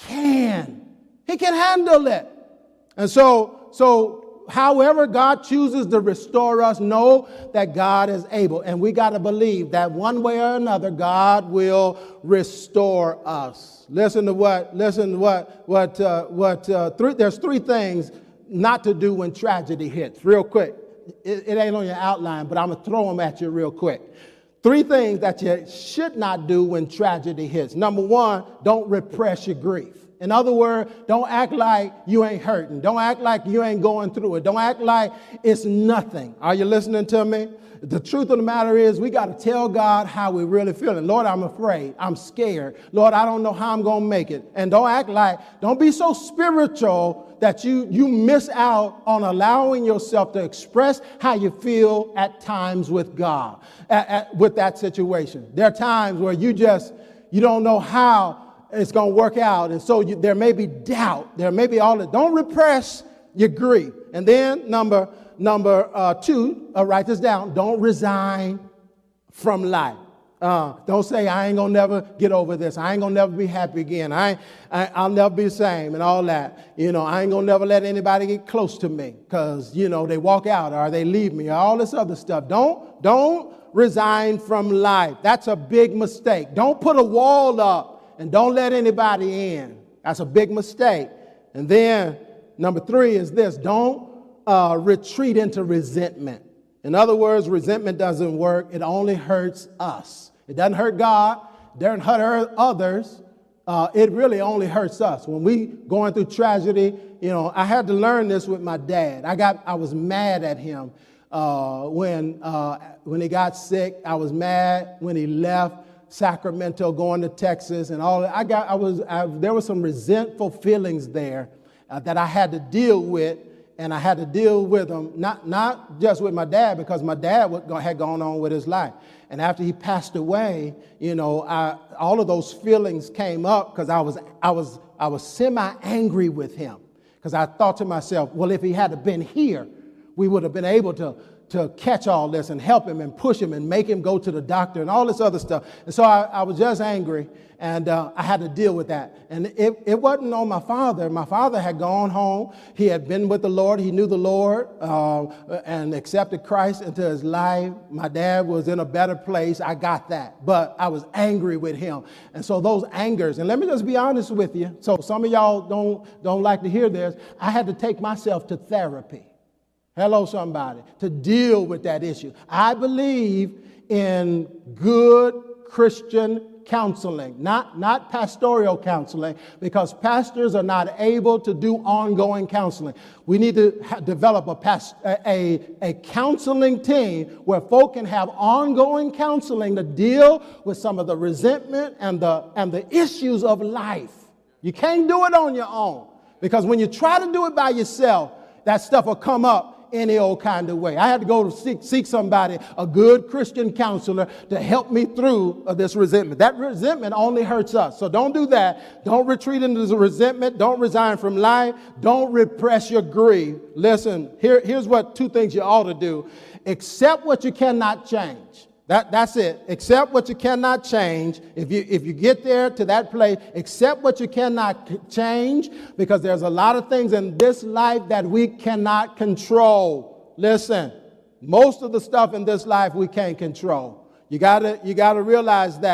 can. He can handle it. And so, so however God chooses to restore us, know that God is able. And we got to believe that one way or another, God will restore us. Listen to what, listen to what, what, uh, what, uh, three, there's three things not to do when tragedy hits, real quick. It, it ain't on your outline, but I'm going to throw them at you real quick. Three things that you should not do when tragedy hits. Number one, don't repress your grief. In other words, don't act like you ain't hurting. Don't act like you ain't going through it. Don't act like it's nothing. Are you listening to me? The truth of the matter is we got to tell God how we really feeling. Lord, I'm afraid. I'm scared. Lord, I don't know how I'm going to make it. And don't act like, don't be so spiritual that you, you miss out on allowing yourself to express how you feel at times with God, at, at, with that situation. There are times where you just, you don't know how it's going to work out. And so you, there may be doubt. There may be all that. Don't repress your grief. And then number Number uh, two, uh, write this down. Don't resign from life. Uh, don't say, I ain't going to never get over this. I ain't going to never be happy again. I, I, I'll never be the same and all that. You know, I ain't going to never let anybody get close to me because, you know, they walk out or they leave me or all this other stuff. Don't, don't resign from life. That's a big mistake. Don't put a wall up and don't let anybody in. That's a big mistake. And then number three is this. Don't Uh, retreat into resentment. In other words, resentment doesn't work. It only hurts us. It doesn't hurt God. It doesn't hurt others. Uh, it really only hurts us. When we going through tragedy, you know, I had to learn this with my dad. I got, I was mad at him uh, when uh, when he got sick. I was mad when he left Sacramento, going to Texas, and all that. I got, I was, I, there were some resentful feelings there uh, that I had to deal with. And I had to deal with them, not, not just with my dad, because my dad had gone on with his life. And after he passed away, you know, I, all of those feelings came up because I was, I was, I was semi-angry with him. Because I thought to myself, well, if he had been here, we would have been able to, to catch all this and help him and push him and make him go to the doctor and all this other stuff. And so I, I was just angry. And uh, I had to deal with that. And it, it wasn't on my father. My father had gone home. He had been with the Lord. He knew the Lord uh, and accepted Christ into his life. My dad was in a better place. I got that. But I was angry with him. And so those angers, and let me just be honest with you. So some of y'all don't, don't like to hear this. I had to take myself to therapy. Hello, somebody, to deal with that issue. I believe in good Christian counseling, not, not pastoral counseling, because pastors are not able to do ongoing counseling. We need to ha- develop a, past- a, a counseling team where folk can have ongoing counseling to deal with some of the resentment and the, and the issues of life. You can't do it on your own, because when you try to do it by yourself, that stuff will come up any old kind of way. I had to go to seek, seek somebody, a good Christian counselor, to help me through uh, this resentment. That resentment only hurts us. So don't do that. Don't retreat into the resentment. Don't resign from life. Don't repress your grief. Listen, here, here's what two things you ought to do. Accept what you cannot change. That, that's it. Accept what you cannot change. If you, if you get there to that place, accept what you cannot change, because there's a lot of things in this life that we cannot control. Listen, most of the stuff in this life we can't control. You gotta, you gotta realize that.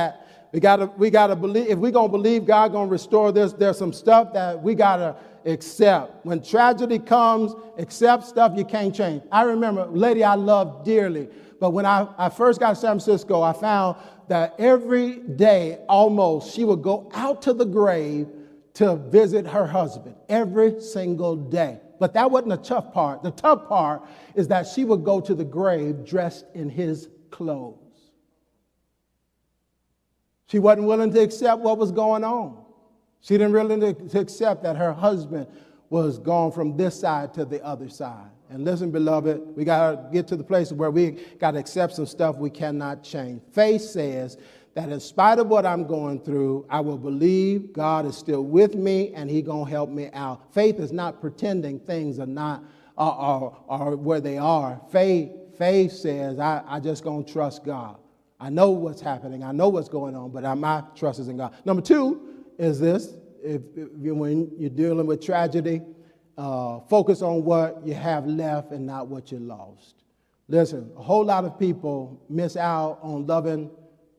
We gotta, we gotta believe, if we're gonna believe God gonna restore this, there's some stuff that we gotta accept. When tragedy comes, accept stuff you can't change. I remember a lady I loved dearly, but when I, I first got to San Francisco, I found that every day almost she would go out to the grave to visit her husband every single day. But that wasn't the tough part. The tough part is that she would go to the grave dressed in his clothes. She wasn't willing to accept what was going on. She didn't really to accept that her husband was gone from this side to the other side. And listen, beloved, we got to get to the place where we got to accept some stuff we cannot change. Faith says that in spite of what I'm going through, I will believe God is still with me and He's going to help me out. Faith is not pretending things are not are, are, are where they are. Faith, faith says, I, I just going to trust God. I know what's happening. I know what's going on, but my trust is in God. Number two is this. If, if you, when you're dealing with tragedy, uh, focus on what you have left and not what you lost. Listen, a whole lot of people miss out on loving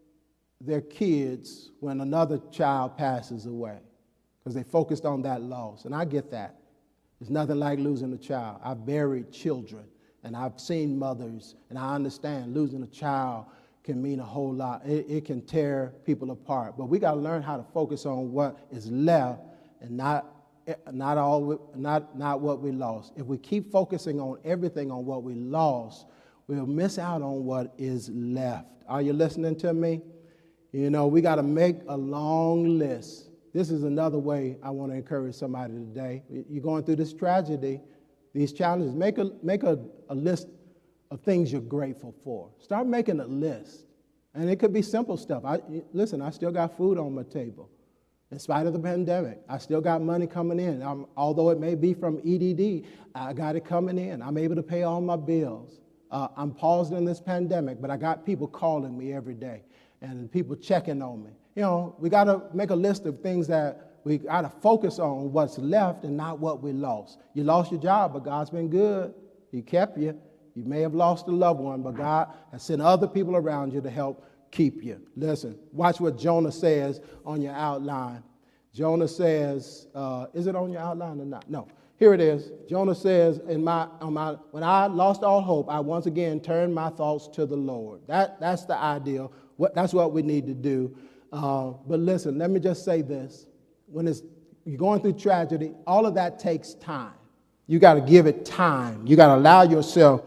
their kids when another child passes away because they focused on that loss. And I get that. It's nothing like losing a child. I've buried children, and I've seen mothers, and I understand losing a child can mean a whole lot. It, it can tear people apart. But we got to learn how to focus on what is left and not not all not not what we lost. If we keep focusing on everything on what we lost, we'll miss out on what is left. Are you listening to me? You know, we got to make a long list. This is another way I want to encourage somebody today. You're going through this tragedy, these challenges. Make a make a, a list of things you're grateful for. Start making a list. And it could be simple stuff. I, listen, I still got food on my table. In spite of the pandemic, I still got money coming in. I'm, although it may be from E D D, I got it coming in. I'm able to pay all my bills. Uh, I'm paused in this pandemic, but I got people calling me every day and people checking on me. You know, we got to make a list of things that we got to focus on what's left and not what we lost. You lost your job, but God's been good. He kept you. You may have lost a loved one, but God has sent other people around you to help keep you. Listen, watch what Jonah says on your outline. Jonah says, uh, is it on your outline or not? No. Here it is. Jonah says, in my, on my, when I lost all hope, I once again turned my thoughts to the Lord. That, that's the ideal. What, that's what we need to do. Uh, but listen, let me just say this. When it's, you're going through tragedy, all of that takes time. You got to give it time. You got to allow yourself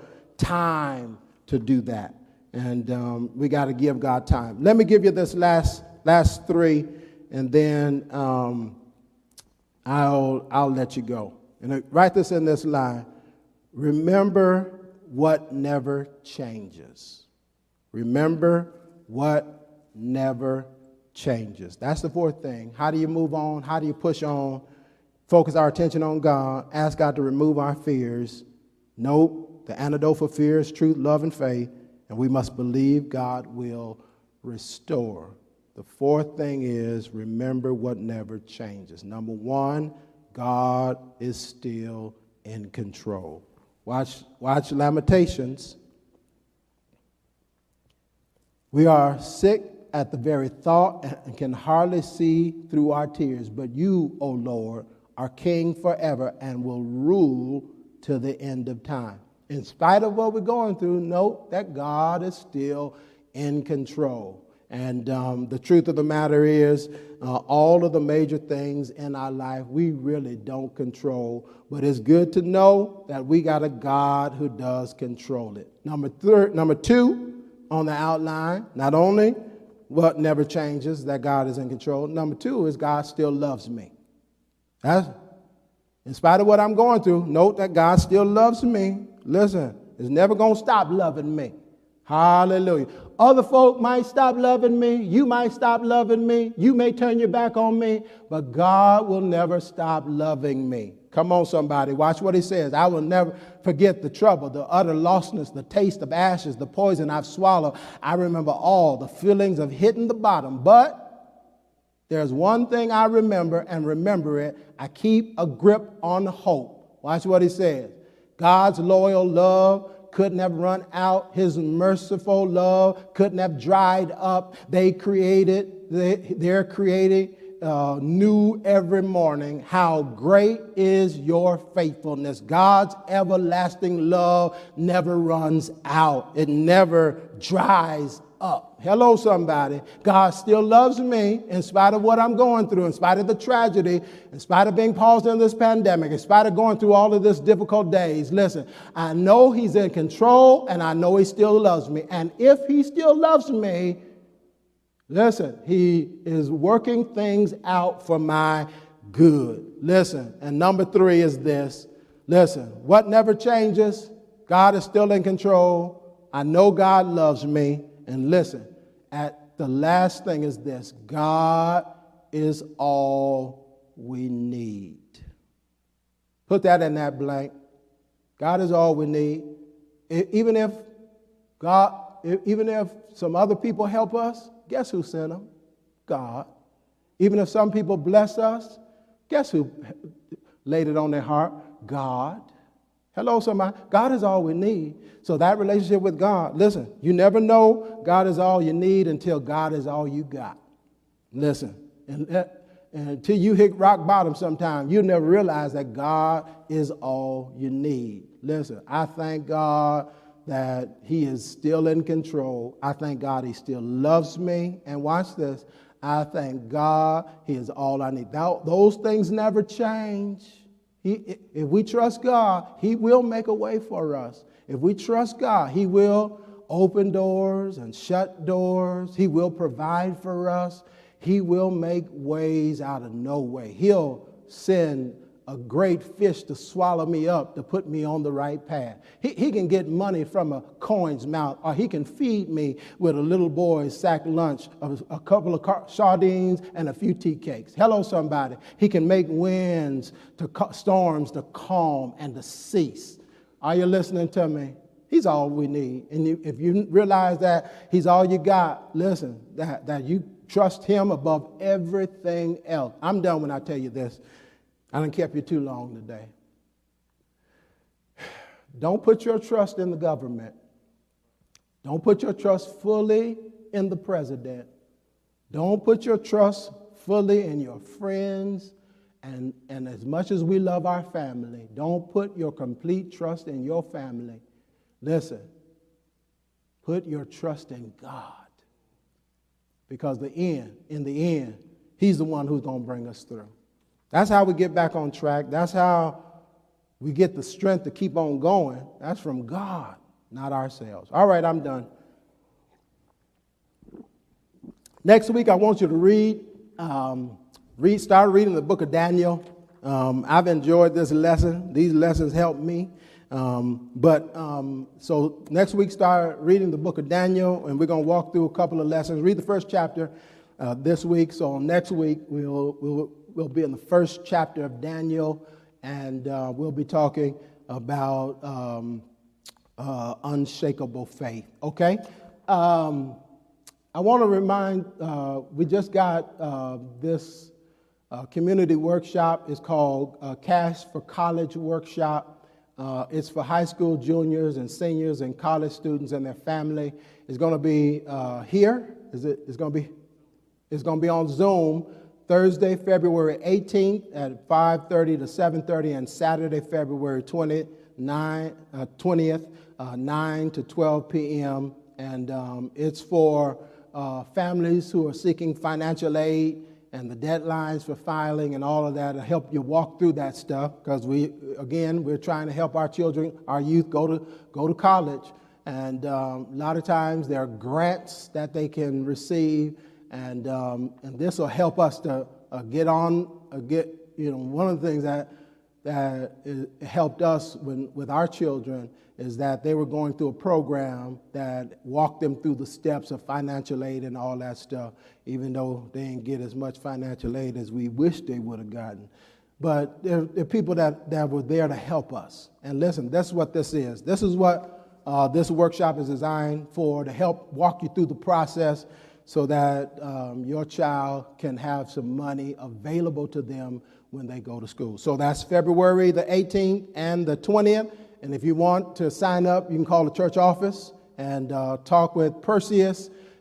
time to do that. And um, we got to give God time. Let me give you this last last three, and then um, I'll I'll let you go. And write this in this line. Remember what never changes. Remember what never changes. That's the fourth thing. How do you move on? How do you push on? Focus our attention on God. Ask God to remove our fears. Nope. The antidote for fear is truth, love, and faith. And we must believe God will restore. The fourth thing is remember what never changes. Number one, God is still in control. Watch, watch Lamentations. We are sick at the very thought and can hardly see through our tears. But you, O Lord, are king forever and will rule to the end of time. In spite of what we're going through, note that God is still in control. And um, the truth of the matter is, uh, all of the major things in our life, we really don't control. But it's good to know that we got a God who does control it. Number, third, number two on the outline, not only what never changes, that God is in control. Number two is God still loves me. That's, in spite of what I'm going through, note that God still loves me. Listen, it's never going to stop loving me. Hallelujah. Other folk might stop loving me. You might stop loving me. You may turn your back on me, but God will never stop loving me. Come on, somebody. Watch what he says. I will never forget the trouble, the utter lostness, the taste of ashes, the poison I've swallowed. I remember all the feelings of hitting the bottom. But there's one thing I remember, and remember it. I keep a grip on hope. Watch what he says. God's loyal love couldn't have run out. His merciful love couldn't have dried up. They created, they, they're creating uh, new every morning. How great is your faithfulness. God's everlasting love never runs out. It never dries up. Hello, somebody. God still loves me in spite of what I'm going through, in spite of the tragedy, in spite of being paused in this pandemic, in spite of going through all of this difficult days. Listen, I know he's in control, and I know he still loves me. And if he still loves me, listen, he is working things out for my good. Listen, and number three is this. Listen, what never changes? God is still in control. I know God loves me. And listen, at the last thing is this. God is all we need. Put that in that blank. God is all we need. Even if God, even if some other people help us, guess who sent them? God. Even if some people bless us, guess who laid it on their heart? God. Hello, somebody. God is all we need. So that relationship with God, listen, you never know God is all you need until God is all you got. Listen, and, and until you hit rock bottom sometime, you'll never realize that God is all you need. Listen, I thank God that he is still in control. I thank God he still loves me. And watch this. I thank God he is all I need. That, those things never change. He, if we trust God, he will make a way for us. If we trust God, he will open doors and shut doors. He will provide for us. He will make ways out of no way. He'll send a great fish to swallow me up, to put me on the right path. He, he can get money from a coin's mouth, or he can feed me with a little boy's sack lunch, a, a couple of sardines and a few tea cakes. Hello, somebody. He can make winds to storms to calm and to cease. Are you listening to me? He's all we need. And you, if you realize that he's all you got, listen, that, that you trust him above everything else. I'm done when I tell you this. I done kept you too long today. Don't put your trust in the government. Don't put your trust fully in the president. Don't put your trust fully in your friends. And, and as much as we love our family, don't put your complete trust in your family. Listen, put your trust in God. Because the end, in the end, he's the one who's going to bring us through. That's how we get back on track. That's how we get the strength to keep on going. That's from God, not ourselves. All right, I'm done. Next week, I want you to read, um, read, start reading the book of Daniel. Um, I've enjoyed this lesson. These lessons help me. Um, but um, so next week, start reading the book of Daniel, and we're going to walk through a couple of lessons. Read the first chapter uh, this week. So next week, we'll we'll. We'll be in the first chapter of Daniel, and uh, we'll be talking about um, uh, unshakable faith, okay? Um, I want to remind, uh, we just got uh, this uh, community workshop. It's called uh, Cash for College Workshop. Uh, it's for high school juniors and seniors and college students and their family. It's going to be uh, here. Is it? It's going to be. It's going to be on Zoom. Thursday, February eighteenth at five thirty to seven thirty, and Saturday, February twentieth, uh, nine to twelve p.m. And um, it's for uh, families who are seeking financial aid, and the deadlines for filing and all of that to help you walk through that stuff. Because we, again, we're trying to help our children, our youth, go to go to college. And um, a lot of times there are grants that they can receive. And um, and this will help us to uh, get on, uh, get, you know, one of the things that that is, helped us when, with our children is that they were going through a program that walked them through the steps of financial aid and all that stuff, even though they didn't get as much financial aid as we wish they would have gotten. But there, there are people that, that were there to help us. And listen, that's what this is. This is what uh, this workshop is designed for, to help walk you through the process, so that um, your child can have some money available to them when they go to school. So that's February the eighteenth and the twentieth. And if you want to sign up, you can call the church office and uh, talk with Perseus,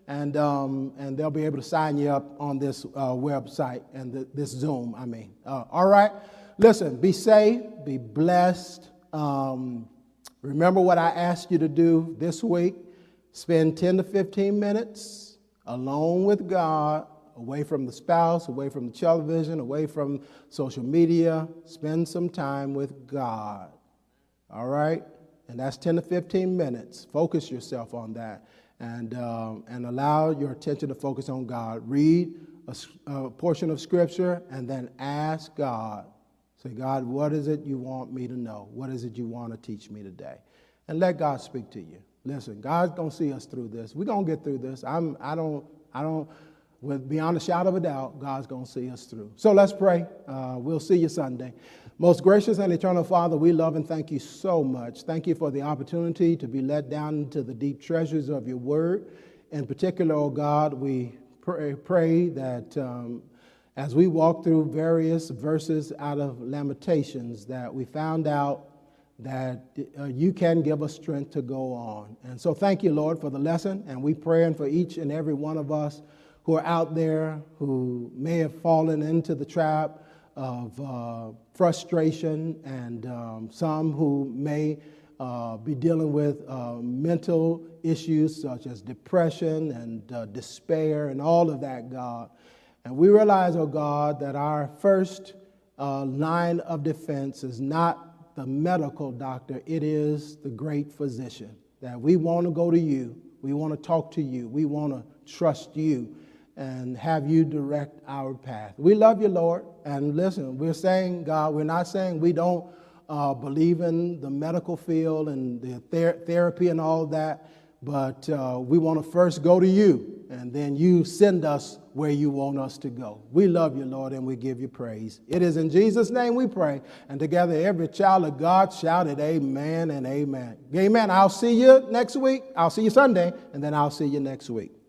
and um, and they'll be able to sign you up on this uh, website and the, this Zoom, I mean. Uh, all right? Listen, be safe, be blessed. Um, remember what I asked you to do this week. Spend ten to fifteen minutes alone with God, away from the spouse, away from the television, away from social media. Spend some time with God. All right? And that's ten to fifteen minutes. Focus yourself on that. And, um, and allow your attention to focus on God. Read a, a portion of Scripture and then ask God. Say, God, what is it you want me to know? What is it you want to teach me today? And let God speak to you. Listen, God's going to see us through this. We're going to get through this. I'm, I don't, I don't, with beyond a shadow of a doubt, God's going to see us through. So let's pray. Uh, we'll see you Sunday. Most gracious and eternal Father, we love and thank you so much. Thank you for the opportunity to be let down into the deep treasures of your word. In particular, oh God, we pray, pray that um, as we walk through various verses out of Lamentations, that we found out that uh, you can give us strength to go on. And so thank you, Lord, for the lesson. And we pray for each and every one of us who are out there who may have fallen into the trap of uh, frustration, and um, some who may uh, be dealing with uh, mental issues such as depression and uh, despair and all of that, God. And we realize, oh God, that our first uh, line of defense is not the medical doctor, it is the great physician. That we want to go to you, we want to talk to you, we want to trust you and have you direct our path. We love you, Lord. And listen, we're saying, God, we're not saying we don't uh, believe in the medical field and the ther- therapy and all that, but uh, we want to first go to you, and then you send us where you want us to go. We love you, Lord, and we give you praise. It is in Jesus' name we pray. And together, every child of God shouted amen and amen. Amen. I'll see you next week. I'll see you Sunday, and then I'll see you next week.